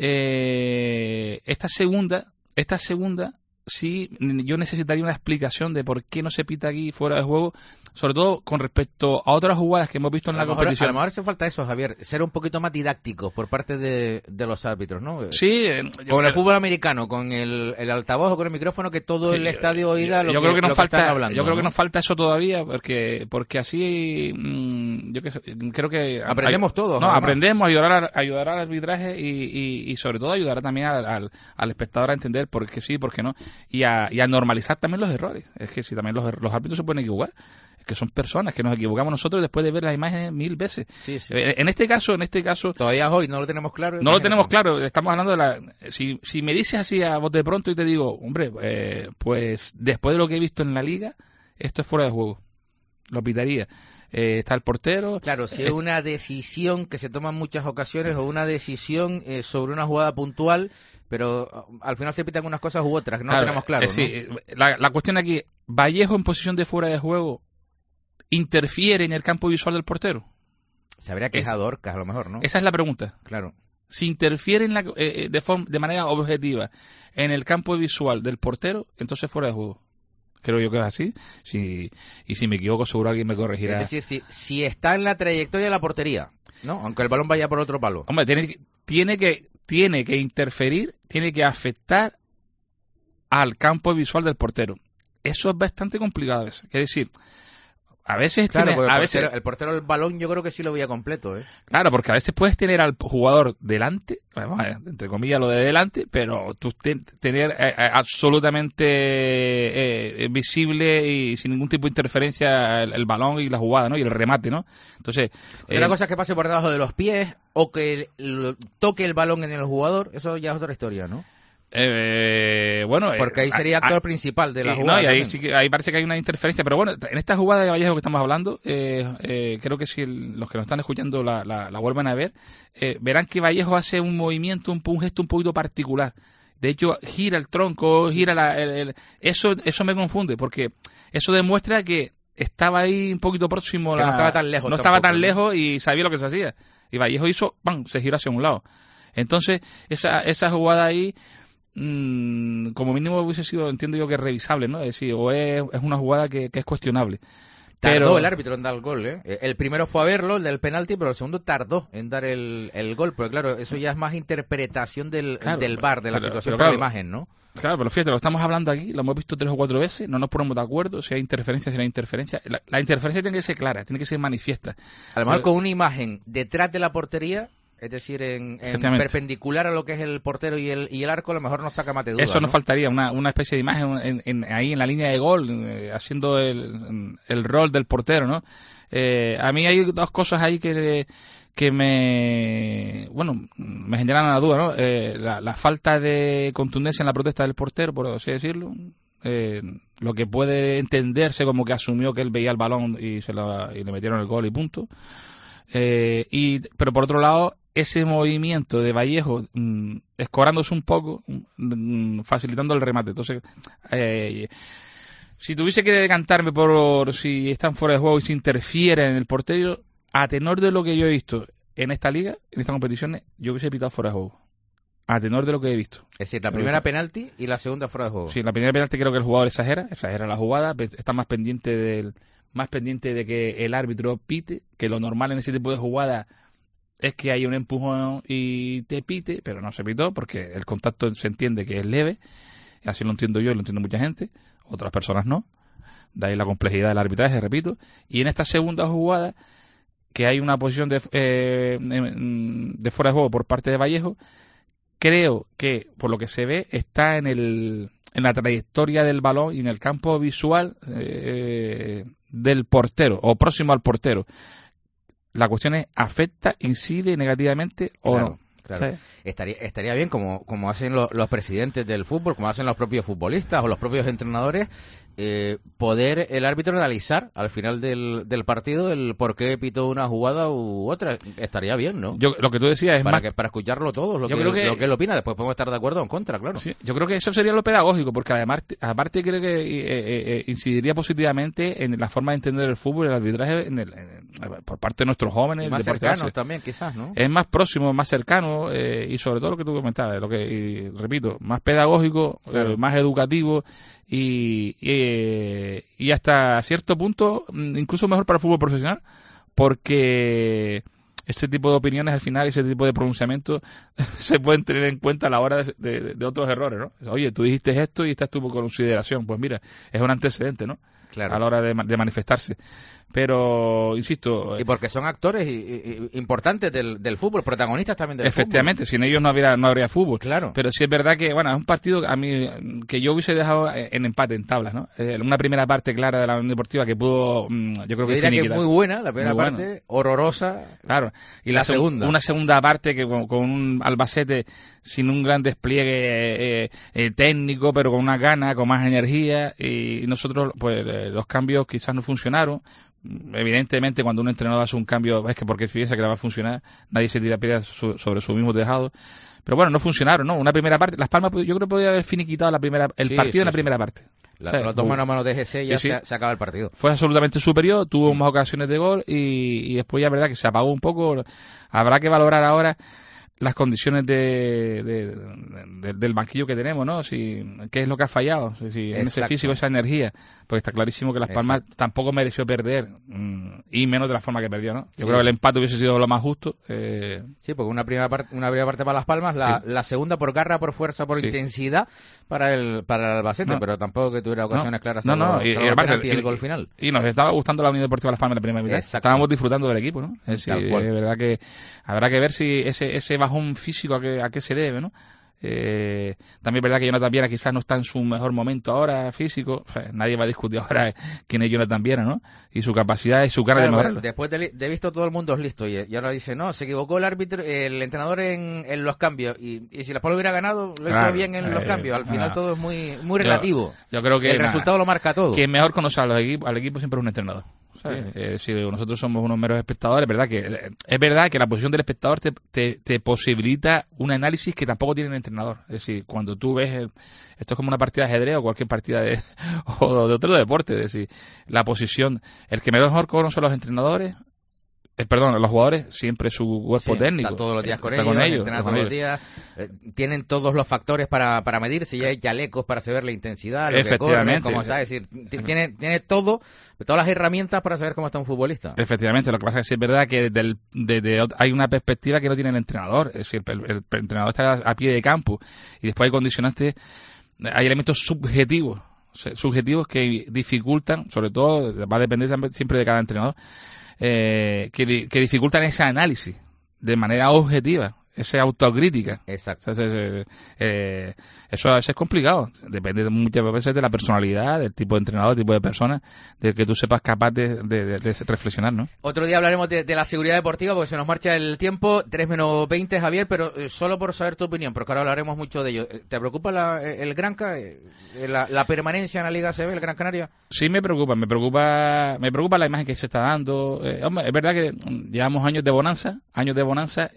eh, esta segunda, esta segunda sí, yo necesitaría una explicación de por qué no se pita aquí fuera de juego, sobre todo con respecto a otras jugadas que hemos visto en la competición. A lo mejor hace falta eso, Javier, ser un poquito más didáctico por parte de, de los árbitros, ¿no? Sí. Eh, con el fútbol americano, con el, el altavoz o con el micrófono, que todo sí, el estadio oiga lo, yo que, creo que nos lo falta, que están hablando. Yo creo ¿no? que nos falta eso todavía, porque porque así, mmm, yo que, creo que... Aprendemos ay, todos. No, además. aprendemos, ayudar, a, ayudar al arbitraje y, y, y sobre todo ayudar también al, al, al espectador a entender por qué sí, por qué no, y a, y a normalizar también los errores. Es que si también los, los árbitros se pueden equivocar, es que son personas, que nos equivocamos nosotros después de ver las imágenes mil veces. Sí, sí. En este caso, en este caso... Todavía hoy no lo tenemos claro. No lo tenemos claro, estamos hablando de la... Si, si me dices así a bote de pronto y te digo, hombre, eh, pues después de lo que he visto en la liga, esto es fuera de juego. Lo pitaría. Eh, está el portero. Claro, si es una decisión que se toma en muchas ocasiones o una decisión eh, sobre una jugada puntual, pero al final se pitan unas cosas u otras, que no claro, tenemos claro. Eh, sí, ¿no? la, la cuestión aquí, Vallejo en posición de fuera de juego, ¿interfiere en el campo visual del portero? Se habría quejado Orcas, a lo mejor, ¿no? Esa es la pregunta. Claro. Si interfiere en la, eh, de, forma, de manera objetiva en el campo visual del portero, entonces fuera de juego. Creo yo que es así. Si, y si me equivoco, seguro alguien me corregirá. Es decir, si, si está en la trayectoria de la portería, ¿no? Aunque el balón vaya por otro palo. Hombre, tiene, tiene, que, tiene que interferir, tiene que afectar al campo visual del portero. Eso es bastante complicado a veces. Es decir, a veces claro, tiene, el, a portero, veces el portero el balón yo creo que sí lo veía completo, ¿eh? Claro, porque a veces puedes tener al jugador delante, entre comillas lo de delante, pero tú ten, tener eh, absolutamente eh, visible y sin ningún tipo de interferencia el, el balón y la jugada, ¿no? Y el remate, ¿no? Entonces, eh, una cosa es que pase por debajo de los pies o que el, el, toque el balón en el jugador, eso ya es otra historia, ¿no? Eh, bueno, porque ahí sería actor a, principal de la y, jugada. No, y ahí, sí que, ahí parece que hay una interferencia, pero bueno, en esta jugada de Vallejo que estamos hablando, eh, eh, creo que si el, los que nos están escuchando la, la, la vuelven a ver, eh, verán que Vallejo hace un movimiento, un, un gesto un poquito particular. De hecho, gira el tronco, gira la... El, el, eso eso me confunde, porque eso demuestra que estaba ahí un poquito próximo. Que la, no estaba tan lejos. No tampoco, estaba tan ¿no? lejos y sabía lo que se hacía. Y Vallejo hizo, ¡pam!, se giró hacia un lado. Entonces, esa, esa jugada ahí, mmm, como mínimo hubiese sido, entiendo yo, que es revisable, ¿no? Es decir, o es, es una jugada que, que es cuestionable. Tardó pero... el árbitro en dar el gol, ¿eh? El primero fue a verlo, el del penalti, pero el segundo tardó en dar el, el gol. Porque claro, eso ya es más interpretación del, claro, del V A R, de la pero, situación pero claro, por la imagen, ¿no? Claro, pero fíjate, lo estamos hablando aquí, lo hemos visto tres o cuatro veces, no nos ponemos de acuerdo si hay interferencia, si no hay interferencia. La, la interferencia tiene que ser clara, tiene que ser manifiesta. A lo mejor pero... con una imagen detrás de la portería, es decir, en, en perpendicular a lo que es el portero y el, y el arco, a lo mejor nos saca más de dudas. Eso ¿no? nos faltaría, una, una especie de imagen en, en, ahí en la línea de gol, eh, haciendo el, el rol del portero, ¿no? Eh, a mí hay dos cosas ahí que, que me, bueno, me generan la duda, ¿no? Eh, la, la falta de contundencia en la protesta del portero, por así decirlo. Eh, lo que puede entenderse como que asumió que él veía el balón y, se lo, y le metieron el gol y punto. Eh, y pero por otro lado, ese movimiento de Vallejo mmm, escorándose un poco, mmm, facilitando el remate. Entonces, eh, si tuviese que decantarme por si están fuera de juego y si interfieren en el portero, a tenor de lo que yo he visto en esta liga, en estas competiciones, yo hubiese pitado fuera de juego. A tenor de lo que he visto. Es decir, la primera penalti y la segunda fuera de juego. Sí, la primera penalti creo que el jugador exagera, exagera la jugada, está más pendiente del más pendiente de que el árbitro pite, que lo normal en ese tipo de jugada es que hay un empujón y te pite, pero no se pitó porque el contacto se entiende que es leve, así lo entiendo yo y lo entiende mucha gente, otras personas no, de ahí la complejidad del arbitraje, repito, y en esta segunda jugada, que hay una posición de, eh, de fuera de juego por parte de Vallejo, creo que, por lo que se ve, está en el en la trayectoria del balón y en el campo visual eh, del portero, o próximo al portero. La cuestión es, ¿afecta, incide negativamente o claro, no? Claro. ¿Sí? Estaría, estaría bien, como, como hacen lo, los presidentes del fútbol, como hacen los propios futbolistas o los propios entrenadores, eh, poder el árbitro analizar al final del, del partido el por qué pitó una jugada u otra. Estaría bien, ¿no? Yo, lo que tú decías es para más... que para escucharlo todos, lo, yo que, creo que... lo que él opina. Después podemos estar de acuerdo o en contra, claro. Sí, yo creo que eso sería lo pedagógico, porque además, aparte creo que eh, eh, incidiría positivamente en la forma de entender el fútbol y el arbitraje en el, en, por parte de nuestros jóvenes. Y más cercanos también, quizás, ¿no? Es más próximo, más cercano eh, y sobre todo lo que tú comentabas, lo que, y, repito, más pedagógico, claro. eh, más educativo y, y, y hasta cierto punto incluso mejor para el fútbol profesional, porque este tipo de opiniones al final, ese tipo de pronunciamientos se pueden tener en cuenta a la hora de, de, de otros errores, ¿no? Oye, tú dijiste esto y esta es tu consideración, pues mira, es un antecedente, ¿no? Claro. A la hora de, de manifestarse. Pero, insisto... Y porque son actores y, y, importantes del, del fútbol, protagonistas también del efectivamente, fútbol. Sin ellos no habría, no habría fútbol. Claro. Pero sí es verdad que, bueno, es un partido a mí que yo hubiese dejado en empate, en tablas, ¿no? Eh, una primera parte clara de la Unión Deportiva que pudo, yo creo que... Yo diría que es muy buena, la primera parte, bueno. horrorosa. Claro. Y la, la segunda. Una segunda parte que con, con un Albacete sin un gran despliegue eh, eh, técnico, pero con una gana, con más energía, y nosotros, pues, eh, los cambios quizás no funcionaron. Evidentemente, cuando un entrenador hace un cambio, es que porque piensa que le va a funcionar, nadie se tira piedras sobre su mismo tejado. Pero bueno, no funcionaron, ¿no? Una primera parte, Las Palmas, yo creo que podía haber finiquitado la primera, el sí, partido sí, en la sí. primera parte. La, los dos mano a mano de G C ya sí, sí. Se, se acaba el partido. Fue absolutamente superior, tuvo más ocasiones de gol y, y después ya, verdad, que se apagó un poco. Habrá que valorar ahora las condiciones de, de, de, del banquillo que tenemos, ¿no? Si, ¿qué es lo que ha fallado? Si en ese físico, esa energía, pues está clarísimo que Las Palmas Exacto. tampoco mereció perder, mmm, y menos de la forma que perdió, ¿no? Yo sí. creo que el empate hubiese sido lo más justo. Eh... Sí, porque una primera parte, una primera parte para Las Palmas, la, sí. la segunda por garra, por fuerza, por sí. intensidad para el para el Albacete, no. pero tampoco que tuviera ocasiones no. claras. No, no, y, y, el, penalti y el, el gol final. Y nos estaba gustando la Unión Deportiva Las Palmas en la primera mitad. Estábamos disfrutando del equipo, ¿no? Es decir, es verdad que habrá que ver si ese ese bajón físico a que a qué se debe, ¿no? Eh, también es verdad que Jonathan Viera quizás no está en su mejor momento ahora físico. O sea, nadie va a discutir ahora quién es Jonathan Viera, ¿no? Y su capacidad y su cara claro, de mejorarlo. Después de, de visto todo el mundo es listo y, y ahora dice, no, se equivocó el árbitro, el entrenador en, en los cambios y, y si Las Palmas hubiera ganado, lo claro, hizo bien en eh, los cambios. Al final ah, todo es muy muy relativo. Yo, yo creo que el nada, resultado lo marca todo. Quien mejor conoce a los equipos, al equipo siempre es un entrenador. Sí. Eh, si nosotros somos unos meros espectadores, verdad que es verdad que la posición del espectador te, te, te posibilita un análisis que tampoco tiene el entrenador. Es decir, cuando tú ves el, esto es como una partida de ajedrez o cualquier partida de o de otro deporte, es decir, la posición, el que mejor conoce a los entrenadores, eh, perdón, a los jugadores, siempre su cuerpo sí, técnico. Está todos los días con ellos, ellos, con ellos, entrenan con todos ellos. los días, eh, tienen todos los factores para, para medir, si ya hay chalecos para saber la intensidad, lo que corre, cómo está, es decir, tiene, tiene todo, todas las herramientas para saber cómo está un futbolista. Efectivamente, lo que pasa es que sí es verdad que desde el, desde, hay una perspectiva que no tiene el entrenador, es decir, el, el, el entrenador está a pie de campo y después hay condicionantes, hay elementos subjetivos, subjetivos que dificultan, sobre todo, va a depender siempre de cada entrenador, eh, que, que dificultan ese análisis de manera objetiva, esa autocrítica. Exacto. O sea, eh, eh, eso a veces es complicado. Depende muchas veces de la personalidad, del tipo de entrenador, del tipo de persona, de que tú sepas capaz de, de, de, de reflexionar, ¿no? Otro día hablaremos de, de la seguridad deportiva porque se nos marcha el tiempo. tres menos veinte, Javier, pero eh, solo por saber tu opinión, porque ahora hablaremos mucho de ello. ¿Te preocupa la, el Granca, eh, la, la permanencia en la Liga A C B, el Gran Canaria? Sí, me preocupa. Me preocupa me preocupa la imagen que se está dando. Eh, hombre, es verdad que llevamos años de bonanza, años de bonanza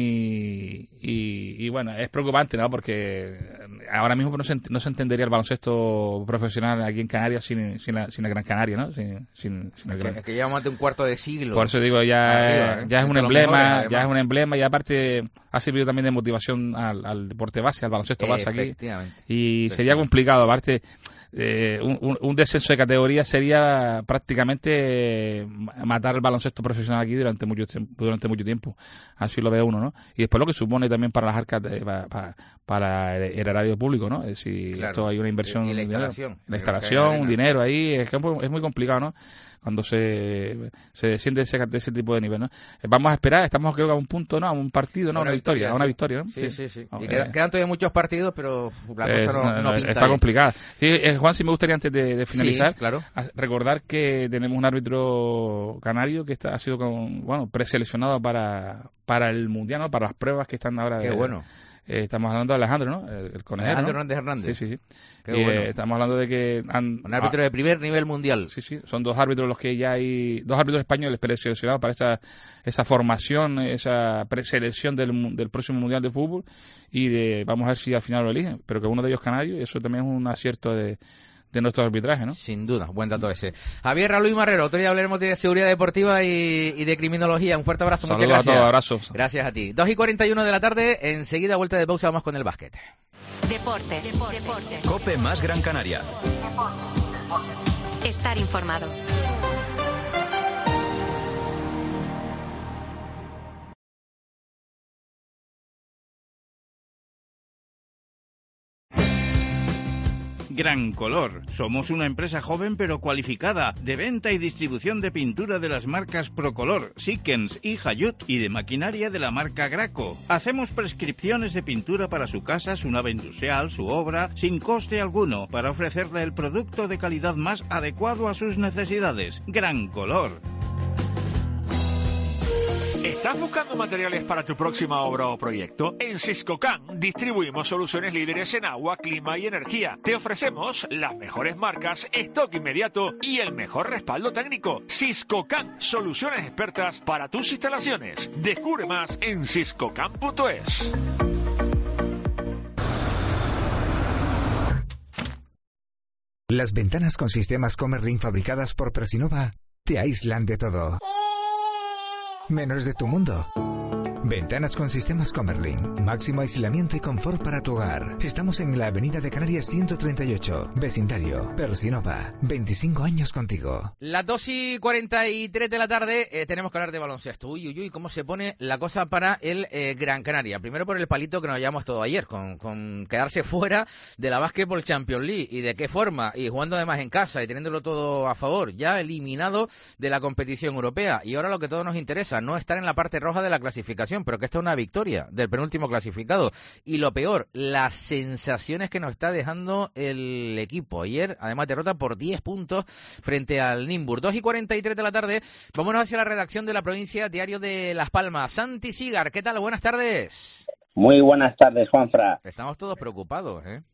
y... Y, y bueno, es preocupante, ¿no? Porque ahora mismo no se, no se entendería el baloncesto profesional aquí en Canarias sin, sin, la, sin la Gran Canaria, ¿no? Sin, sin, sin el es, gran... que, es que lleva más de un cuarto de siglo. Por eso digo, ya, arriba, ¿eh? ya es un emblema, mejores, ya es un emblema y aparte ha servido también de motivación al, al deporte base, al baloncesto base aquí. Y sería complicado, aparte... Eh, un, un descenso de categoría sería prácticamente matar el baloncesto profesional aquí durante mucho tiempo, durante mucho tiempo. Así lo ve uno, ¿no? Y después lo que supone también para las arcas de, para, para, para el, el erario público, ¿no? Es decir, claro, esto hay una inversión, y la instalación, dinero, la instalación, un dinero ahí, es que es muy complicado, ¿no? Cuando se, se desciende ese, de ese tipo de nivel, ¿no? Vamos a esperar, estamos creo que a un punto, ¿no? A un partido, ¿no? Una, una victoria, a una victoria, ¿no? Sí, sí, sí. sí. Okay. Y quedan, quedan todavía muchos partidos, pero la cosa es, no, no, no pinta está bien. complicada. Sí, eh, Juan, sí me gustaría antes de, de finalizar, sí, claro, recordar que tenemos un árbitro canario que está ha sido con, bueno, preseleccionado para para el mundial, ¿no? Para las pruebas que están ahora. Qué de, bueno. Eh, estamos hablando de Alejandro, ¿no? El, el conejero, Alejandro ¿no? Hernández Hernández. Sí, sí, sí. Qué y, bueno. eh, estamos hablando de que han, un árbitro ah, de primer nivel mundial. Sí, sí. Son dos árbitros los que ya hay, dos árbitros españoles preseleccionados para esa esa formación, esa preselección del, del próximo mundial de fútbol y de, vamos a ver si al final lo eligen, pero que uno de ellos canario y eso también es un acierto de de nuestro arbitraje, ¿no? Sin duda, buen dato ese. Javier Raúl Marrero, otro día hablaremos de seguridad deportiva y, y de criminología. Un fuerte abrazo, Saludos muchas gracias. a todos, abrazos. Gracias a ti. dos y cuarenta y uno de la tarde, enseguida vuelta de pausa, vamos con el básquet. Deportes. Deportes. Cope más Gran Canaria. Estar informado. Gran Color. Somos una empresa joven pero cualificada, de venta y distribución de pintura de las marcas Procolor, Sikkens y Hayut y de maquinaria de la marca Graco. Hacemos prescripciones de pintura para su casa, su nave industrial, su obra, sin coste alguno, para ofrecerle el producto de calidad más adecuado a sus necesidades. Gran Color. ¿Estás buscando materiales para tu próxima obra o proyecto? En Siscocan distribuimos soluciones líderes en agua, clima y energía. Te ofrecemos las mejores marcas, stock inmediato y el mejor respaldo técnico. Siscocan, soluciones expertas para tus instalaciones. Descubre más en siscocan punto es. Las ventanas con sistemas Comerlin fabricadas por Presinova te aíslan de todo, menos de tu mundo. Ventanas con sistemas Comerlin. Máximo aislamiento y confort para tu hogar. Estamos en la Avenida de Canarias ciento treinta y ocho. Vecindario. Persinova. veinticinco años contigo. Las dos y cuarenta y tres de la tarde eh, tenemos que hablar de baloncesto. Uy, uy, uy, cómo se pone la cosa para el eh, Gran Canaria. Primero por el palito que nos llevamos todo ayer, con, con quedarse fuera de la Basketball Champions League. ¿Y de qué forma? Y jugando además en casa y teniéndolo todo a favor. Ya eliminado de la competición europea. Y ahora lo que todo nos interesa. cosa no estar en la parte roja de la clasificación, pero que esta es una victoria del penúltimo clasificado. Y lo peor, las sensaciones que nos está dejando el equipo. Ayer, además, derrota por diez puntos frente al Nymburk. dos y cuarenta y tres de la tarde, vámonos hacia la redacción de La Provincia, Diario de Las Palmas. Santi Sigar, ¿qué tal? Buenas tardes. Muy buenas tardes, Juanfra. Estamos todos preocupados, ¿eh?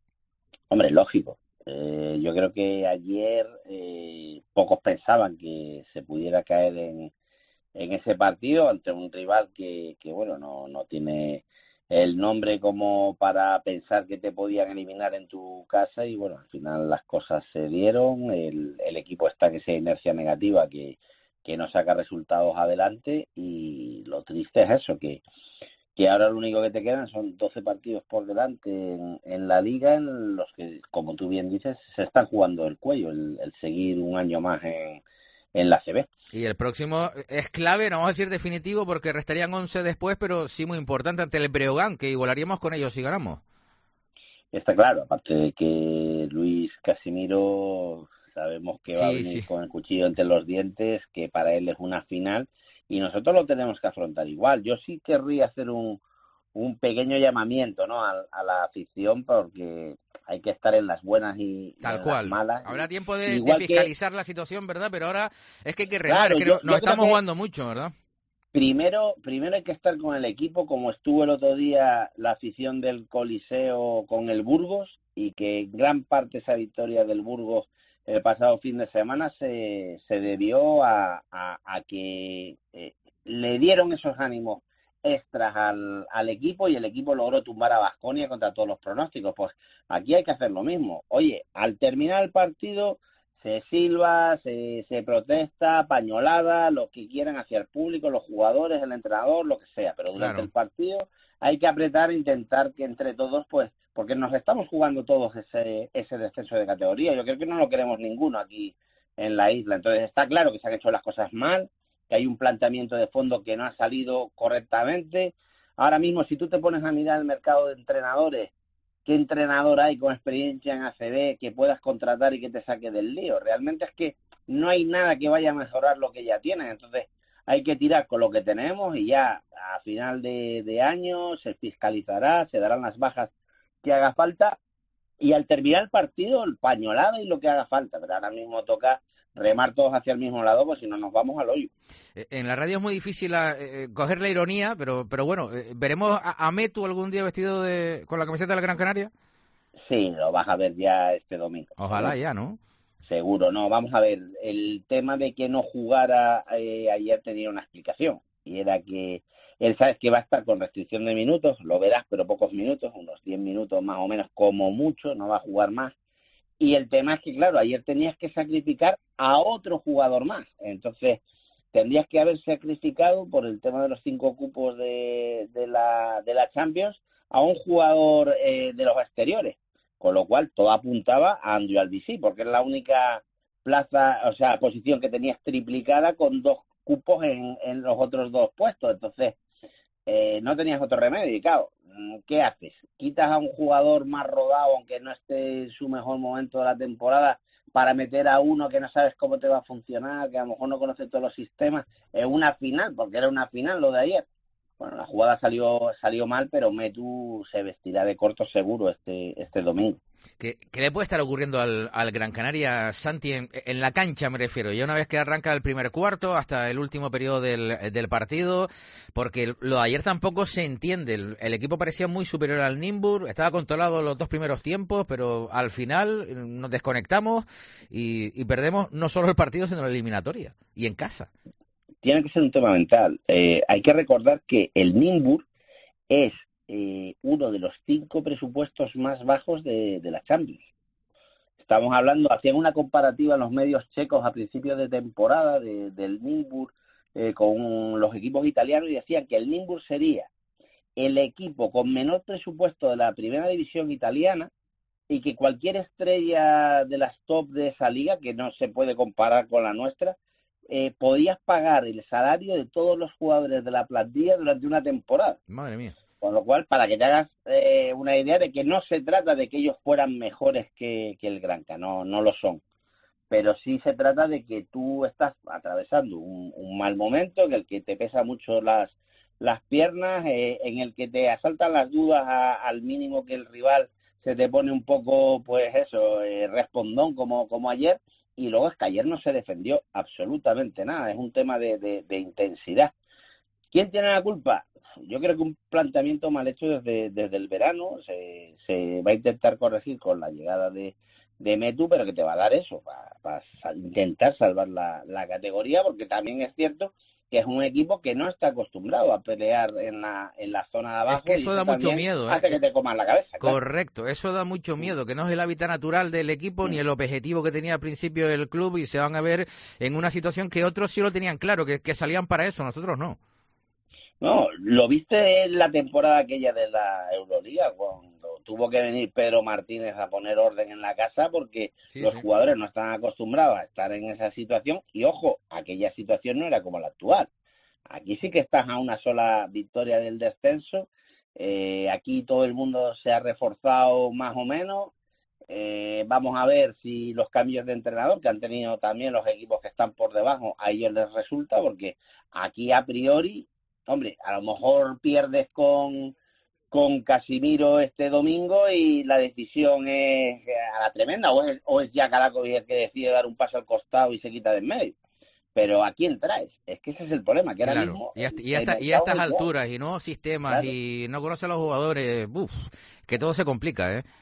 Hombre, lógico. Eh, yo creo que ayer eh, pocos pensaban que se pudiera caer en, en ese partido ante un rival que, que bueno, no, no tiene el nombre como para pensar que te podían eliminar en tu casa y bueno, al final las cosas se dieron, el, el equipo está en esa inercia negativa que, que no saca resultados adelante y lo triste es eso, que que ahora lo único que te quedan son doce partidos por delante en, en la liga, en los que, como tú bien dices, se están jugando el cuello, el, el seguir un año más en, en la C B. Y el próximo es clave, no vamos a decir definitivo, porque restarían once después, pero sí muy importante ante el Breogán, que igualaríamos con ellos si ganamos. Está claro, aparte de que Luis Casimiro sabemos que sí, va a venir sí. con el cuchillo entre los dientes, que para él es una final, y nosotros lo tenemos que afrontar igual. Yo sí querría hacer un, un pequeño llamamiento, ¿no?, a, a la afición, porque hay que estar en las buenas y, Tal y en cual. las malas. Habrá tiempo de, de fiscalizar que... la situación, ¿verdad? Pero ahora es que hay que remar, claro, que yo, nos yo estamos que jugando mucho, ¿verdad? Primero, primero hay que estar con el equipo, como estuvo el otro día la afición del Coliseo con el Burgos, y que gran parte de esa victoria del Burgos el pasado fin de semana se, se debió a, a, a que eh, le dieron esos ánimos extras al, al equipo y el equipo logró tumbar a Baskonia contra todos los pronósticos. Pues aquí hay que hacer lo mismo. Oye, al terminar el partido se silba, se, se protesta, pañolada, lo que quieran hacia el público, los jugadores, el entrenador, lo que sea, pero durante Claro. el partido hay que apretar e intentar que entre todos, pues, porque nos estamos jugando todos ese, ese descenso de categoría. Yo creo que no lo queremos ninguno aquí en la isla. Entonces está claro que se han hecho las cosas mal, que hay un planteamiento de fondo que no ha salido correctamente. Ahora mismo, si tú te pones a mirar el mercado de entrenadores, ¿qué entrenador hay con experiencia en A C B que puedas contratar y que te saque del lío? Realmente es que no hay nada que vaya a mejorar lo que ya tienen. Entonces hay que tirar con lo que tenemos y ya a final de, de año se fiscalizará, se darán las bajas que haga falta y al terminar el partido el pañolado y lo que haga falta, pero ahora mismo toca remar todos hacia el mismo lado, pues si no nos vamos al hoyo. En la radio es muy difícil eh, coger la ironía, pero pero bueno, eh, ¿veremos a, a Metu algún día vestido de con la camiseta de la Gran Canaria? Sí, lo vas a ver ya este domingo. Ojalá ya, ¿no? Seguro, no, vamos a ver, el tema de que no jugara eh, ayer tenía una explicación, y era que él sabe que va a estar con restricción de minutos, lo verás, pero pocos minutos, unos diez minutos más o menos como mucho, no va a jugar más. Y el tema es que, claro, ayer tenías que sacrificar a otro jugador más. Entonces, tendrías que haber sacrificado, por el tema de los cinco cupos de, de, la, de la Champions, a un jugador eh, de los exteriores. Con lo cual, todo apuntaba a Andrew Albici, porque es la única plaza, o sea, posición que tenías triplicada con dos cupos en, en los otros dos puestos. Entonces, eh, no tenías otro remedio. Y claro, ¿qué haces? ¿Quitas a un jugador más rodado, aunque no esté en su mejor momento de la temporada, para meter a uno que no sabes cómo te va a funcionar, que a lo mejor no conoce todos los sistemas, en una final, porque era una final lo de ayer? Bueno, la jugada salió salió mal, pero Metu se vestirá de corto seguro este este domingo. ¿Qué, qué le puede estar ocurriendo al, al Gran Canaria, Santi, en, en la cancha me refiero? Ya una vez que arranca el primer cuarto hasta el último periodo del, del partido, porque lo de ayer tampoco se entiende. El, el equipo parecía muy superior al Nymburk, estaba controlado los dos primeros tiempos, pero al final nos desconectamos y, y perdemos no solo el partido, sino la eliminatoria, y en casa. Tiene que ser un tema mental. Eh, hay que recordar que el Nymburk es eh, uno de los cinco presupuestos más bajos de, de la Champions. Estamos hablando, hacían una comparativa en los medios checos a principios de temporada de, del Nymburk eh, con los equipos italianos y decían que el Nymburk sería el equipo con menor presupuesto de la primera división italiana y que cualquier estrella de las top de esa liga, que no se puede comparar con la nuestra, Eh, podías pagar el salario de todos los jugadores de la plantilla durante una temporada. Madre mía. Con lo cual, para que te hagas eh, una idea de que no se trata de que ellos fueran mejores que, que el Granca, no, no lo son. pero sí se trata de que tú estás atravesando un, un mal momento en el que te pesa mucho las las piernas, eh, en el que te asaltan las dudas a, al mínimo que el rival se te pone un poco, pues eso, eh, respondón como, como ayer, y luego es que ayer no se defendió absolutamente nada, es un tema de, de, de intensidad. ¿Quién tiene la culpa? Yo creo que un planteamiento mal hecho desde, desde el verano, se, se va a intentar corregir con la llegada de, de Metu, pero que te va a dar eso, para, para intentar salvar la, la categoría, porque también es cierto que es un equipo que no está acostumbrado a pelear en la, en la zona de abajo. Es que eso, y eso da mucho miedo. Hace ¿eh? que te coman la cabeza. Correcto, claro. Eso da mucho miedo, que no es el hábitat natural del equipo sí. ni el objetivo que tenía al principio el club, y se van a ver en una situación que otros sí lo tenían claro, que, que salían para eso, nosotros no. No, lo viste en la temporada aquella de la Euroliga, cuando tuvo que venir Pedro Martínez a poner orden en la casa porque sí, los sí. jugadores no estaban acostumbrados a estar en esa situación, y ojo, aquella situación no era como la actual. Aquí sí que estás a una sola victoria del descenso, eh, aquí todo el mundo se ha reforzado más o menos, eh, vamos a ver si los cambios de entrenador que han tenido también los equipos que están por debajo, a ellos les resulta, porque aquí a priori, hombre, a lo mejor pierdes con, con Casimiro este domingo y la decisión es a la tremenda, o es, o es ya Calacovic el que decide dar un paso al costado y se quita de en medio. Pero ¿a quién traes? Es que ese es el problema, que ahora claro. mismo... Y, hasta, y, hasta, y a estas alturas, y nuevos sistemas, claro. y no conoce a los jugadores, uf, que todo se complica, ¿eh?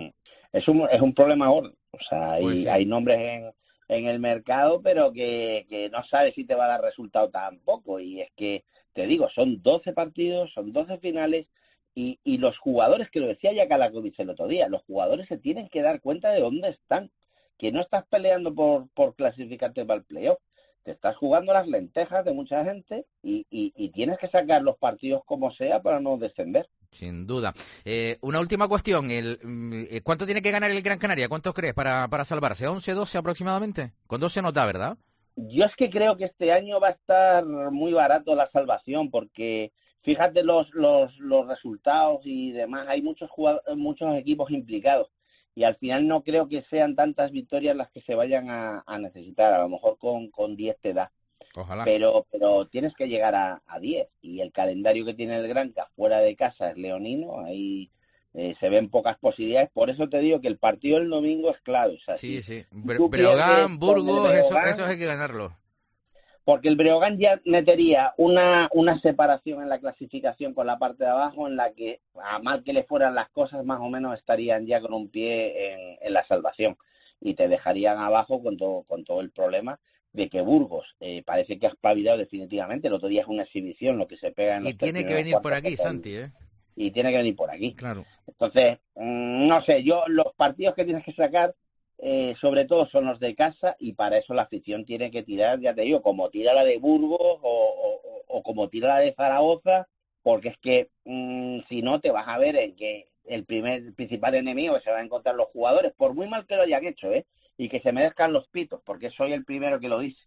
Es un, es un problema gordo. O sea, hay, pues sí. hay nombres en, en el mercado, pero que, que no sabes si te va a dar resultado tampoco. Y es que, te digo, son doce partidos, son doce finales, y, y los jugadores, que lo decía ya Calacovic el otro día, los jugadores se tienen que dar cuenta de dónde están, que no estás peleando por, por clasificarte para el playoff. Te estás jugando las lentejas de mucha gente y, y, y tienes que sacar los partidos como sea para no descender. Sin duda. Eh, una última cuestión. El, ¿Cuánto tiene que ganar el Gran Canaria? ¿Cuántos crees para, para salvarse? ¿once, doce aproximadamente? Con doce no da, ¿verdad? Yo es que creo que este año va a estar muy barato la salvación, porque fíjate los, los, los resultados y demás. Hay muchos, jugadores, muchos equipos implicados. Y al final no creo que sean tantas victorias las que se vayan a, a necesitar. A lo mejor con, con diez te da. Ojalá. Pero, pero tienes que llegar a, a diez. Y el calendario que tiene el Granca fuera de casa es leonino. Ahí eh, se ven pocas posibilidades. Por eso te digo que el partido del domingo es clave. O sea, sí, si, sí. Bre- Breogán, Burgos, eso, eso hay que ganarlo. Porque el Breogán ya metería una, una separación en la clasificación con la parte de abajo, en la que, a mal que le fueran las cosas, más o menos estarían ya con un pie en, en la salvación. Y te dejarían abajo con todo, con todo el problema de que Burgos eh, parece que ha espabilado definitivamente. El otro día es una exhibición lo que se pega en los Y tiene que venir por aquí, Santi, ¿eh? Y tiene que venir por aquí. Claro. Entonces, mmm, no sé, yo los partidos que tienes que sacar, Eh, sobre todo son los de casa, y para eso la afición tiene que tirar, ya te digo, como tira la de Burgos o, o, o como tira la de Zaragoza, porque es que mmm, si no te vas a ver en que el primer el principal enemigo que se van a encontrar los jugadores, por muy mal que lo hayan hecho, ¿eh? Y que se merezcan los pitos, porque soy el primero que lo dice.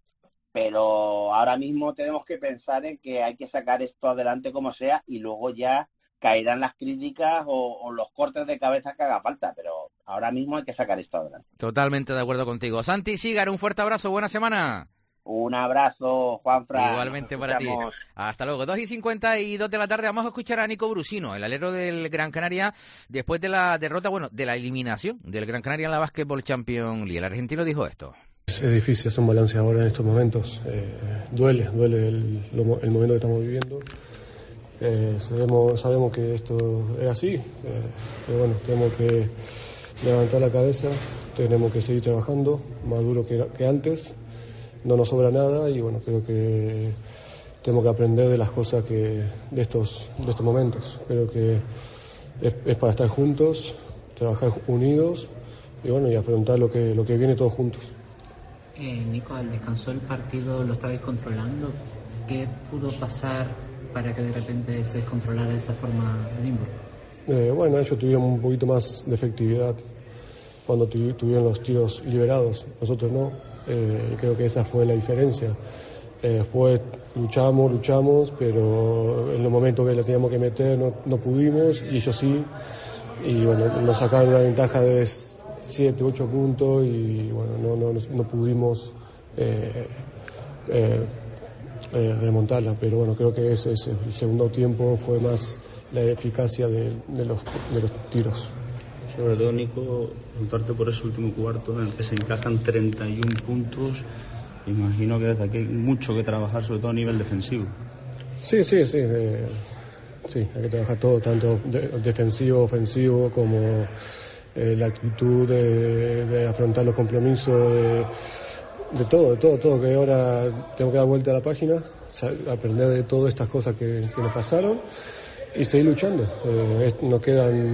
Pero ahora mismo tenemos que pensar en que hay que sacar esto adelante como sea, y luego ya caerán las críticas o, o los cortes de cabeza que haga falta, pero ahora mismo hay que sacar esto adelante. Totalmente de acuerdo contigo. Santi Sigar, un fuerte abrazo, buena semana. Un abrazo, Juanfran. Igualmente para ti. Hasta luego. dos y cincuenta y dos de la tarde vamos a escuchar a Nico Brusino, el alero del Gran Canaria, después de la derrota, bueno, de la eliminación del Gran Canaria en la Basketball Champions League. El argentino dijo esto. Es difícil hacer un balance ahora en estos momentos. Eh, duele, duele el, el momento que estamos viviendo. Eh, sabemos, sabemos que esto es así, eh, pero bueno, tenemos que levantar la cabeza, tenemos que seguir trabajando, más duro que, que antes, no nos sobra nada, y bueno, creo que tenemos que aprender de las cosas que de estos, de estos momentos. Creo que es, es para estar juntos, trabajar unidos y bueno, y afrontar lo que, lo que viene todos juntos. Eh, Nico, al descansó el partido, ¿lo estabais controlando? ¿Qué pudo pasar para que de repente se descontrolara de esa forma el Limburg? Eh, bueno, ellos tuvieron un poquito más de efectividad cuando tu, tuvieron los tiros liberados, nosotros no. Eh, creo que esa fue la diferencia. Eh, después luchamos, luchamos, pero en los momentos que la teníamos que meter no, no pudimos, y ellos sí. Y bueno, nos sacaron la ventaja de siete, ocho puntos y bueno, no, no, no pudimos eh, eh, eh, remontarla, pero bueno, creo que ese, ese el segundo tiempo fue más la eficacia de, de, los, de los tiros. Sobre todo, Nico, preguntarte por ese último cuarto en el que se encajan treinta y uno puntos. Imagino que desde aquí hay mucho que trabajar, sobre todo a nivel defensivo. Sí, sí, sí. Eh, sí, hay que trabajar todo, tanto de, defensivo, ofensivo, como eh, la actitud de, de afrontar los compromisos, de, de todo, de todo, todo. Que ahora tengo que dar vuelta a la página, aprender de todas estas cosas que, que nos pasaron y seguir luchando. Eh, nos quedan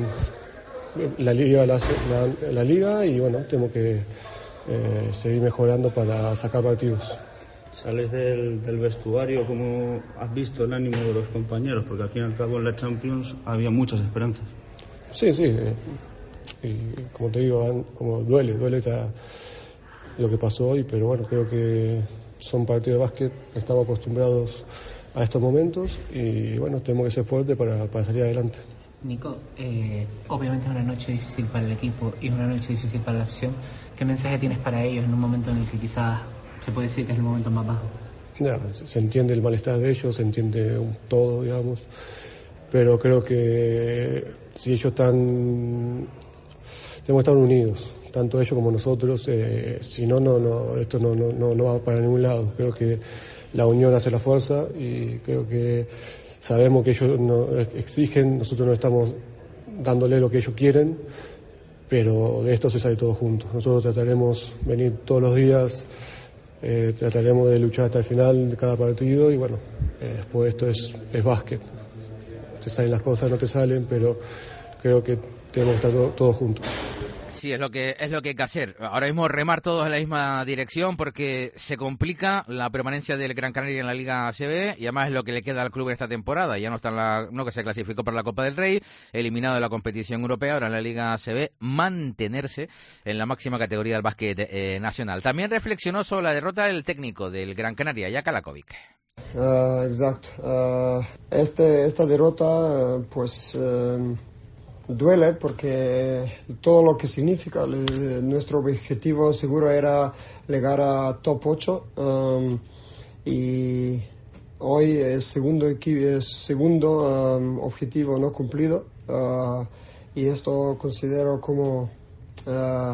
la liga, la, la, la liga y bueno, tenemos que eh, seguir mejorando para sacar partidos. Sales del, del vestuario, ¿cómo has visto el ánimo de los compañeros? Porque al fin y al cabo en la Champions había muchas esperanzas. Sí, sí, eh, y como te digo, como duele, duele esta, lo que pasó hoy, pero bueno, creo que son partidos de básquet, estamos acostumbrados a estos momentos y bueno, tenemos que ser fuertes para, para salir adelante. Nico, eh, obviamente es una noche difícil para el equipo y es una noche difícil para la afición. ¿Qué mensaje tienes para ellos en un momento en el que quizás se puede decir que es el momento más bajo? Ya, se entiende el malestar de ellos, se entiende un todo, digamos, pero creo que si ellos están, tenemos que estar unidos, tanto ellos como nosotros, eh, si no, no, no, esto no, no, no, no va para ningún lado. Creo que la unión hace la fuerza y creo que sabemos que ellos nos exigen, nosotros no estamos dándole lo que ellos quieren, pero de esto se sale todo juntos. Nosotros trataremos de venir todos los días, eh, trataremos de luchar hasta el final de cada partido y bueno, eh, después esto es, es básquet. Te salen las cosas, no te salen, pero creo que tenemos que estar todo, todos juntos. Sí, es lo que es lo que hay que hacer. Ahora mismo remar todos en la misma dirección porque se complica la permanencia del Gran Canaria en la Liga A C B y además es lo que le queda al club en esta temporada. Ya no está en la, no que se clasificó para la Copa del Rey, eliminado de la competición europea, ahora en la Liga A C B, mantenerse en la máxima categoría del básquet eh, nacional. También reflexionó sobre la derrota del técnico del Gran Canaria, Jaka Lakovic. Uh, exacto. Uh, este, esta derrota, pues... Uh... duele porque todo lo que significa, le, nuestro objetivo seguro era llegar a top ocho um, y hoy es segundo, es segundo um, objetivo no cumplido uh, y esto considero como uh,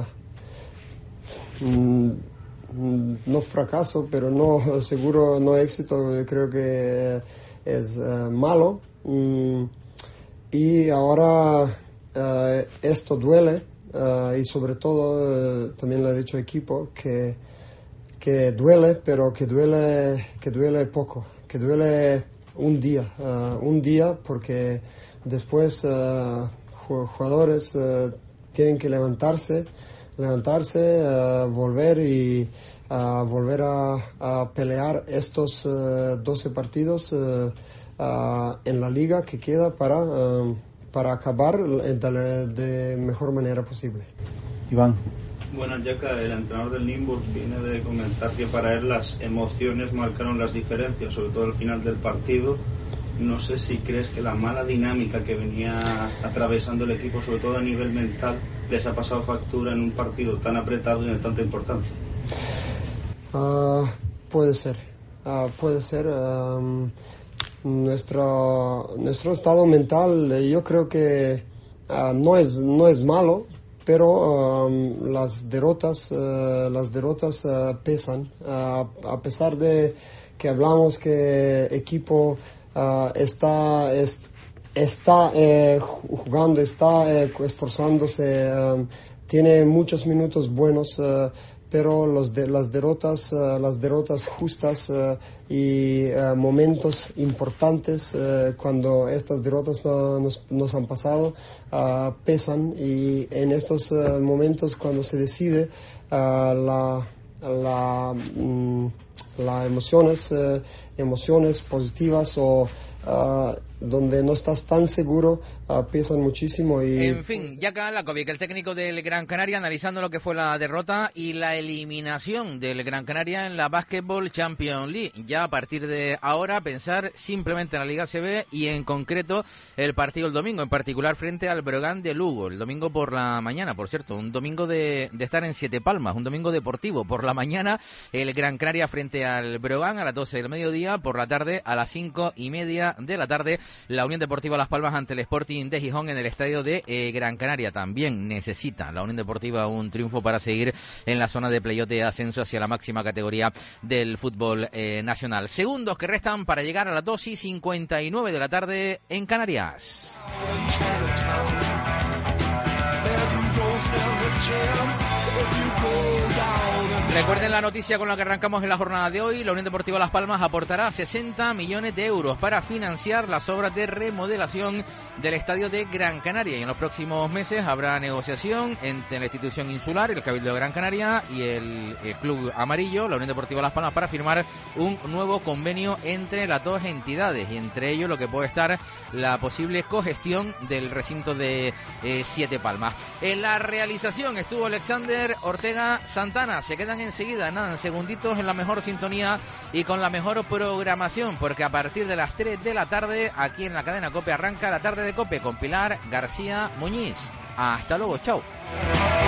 mm, no fracaso, pero no seguro no éxito, creo que es uh, malo. Um, Y ahora uh, esto duele uh, y sobre todo uh, también le he dicho al equipo que, que duele, pero que duele, que duele poco, que duele un día, uh, un día porque después uh, jugadores uh, tienen que levantarse, levantarse, uh, volver y uh, volver a, a pelear estos uh, doce partidos uh, Uh, en la liga que queda para, uh, para acabar de, de mejor manera posible. Iván. Bueno, Jaka, el entrenador del Nymburk viene de comentar que para él las emociones marcaron las diferencias, sobre todo al final del partido. No sé si crees que la mala dinámica que venía atravesando el equipo, sobre todo a nivel mental, les ha pasado factura en un partido tan apretado y de tanta importancia. Uh, puede ser, uh, puede ser. Um, Nuestro, nuestro estado mental yo creo que uh, no es, no es malo, pero um, las derrotas, uh, las derrotas uh, pesan. Uh, a pesar de que hablamos que el equipo uh, está, est, está eh, jugando, está eh, esforzándose, um, tiene muchos minutos buenos, uh, pero los de, las derrotas, uh, las derrotas justas uh, y uh, momentos importantes uh, cuando estas derrotas no, nos, nos han pasado uh, pesan y en estos uh, momentos cuando se decide uh, la la, mm, la emociones uh, emociones positivas o uh, donde no estás tan seguro uh, pesan muchísimo. Y en fin, Jaka Lakovic, el técnico del Gran Canaria, analizando lo que fue la derrota y la eliminación del Gran Canaria en la Basketball Champions League. Ya a partir de ahora pensar simplemente en la Liga A C B y en concreto el partido el domingo, en particular frente al Breogán de Lugo, el domingo por la mañana, por cierto, un domingo de, de estar en Siete Palmas, un domingo deportivo. Por la mañana el Gran Canaria frente al Breogán a las doce del mediodía, por la tarde a las cinco y media de la tarde la Unión Deportiva Las Palmas ante el Sporting de Gijón en el estadio de eh, Gran Canaria. También necesita la Unión Deportiva un triunfo para seguir en la zona de playoff de ascenso hacia la máxima categoría del fútbol eh, nacional. Segundos que restan para llegar a las dos y cincuenta y nueve de la tarde en Canarias. Recuerden la noticia con la que arrancamos en la jornada de hoy. La Unión Deportiva Las Palmas aportará sesenta millones de euros para financiar las obras de remodelación del estadio de Gran Canaria. Y en los próximos meses habrá negociación entre la institución insular, el Cabildo de Gran Canaria y el, el Club Amarillo, la Unión Deportiva Las Palmas, para firmar un nuevo convenio entre las dos entidades. Y entre ellos lo que puede estar la posible cogestión del recinto de eh, Siete Palmas. En la realización estuvo Alexander Ortega Santana. Se quedan enseguida, nada, en segunditos, en la mejor sintonía y con la mejor programación, porque a partir de las tres de la tarde, aquí en la cadena COPE, arranca la tarde de COPE con Pilar García Muñiz. Hasta luego, chao.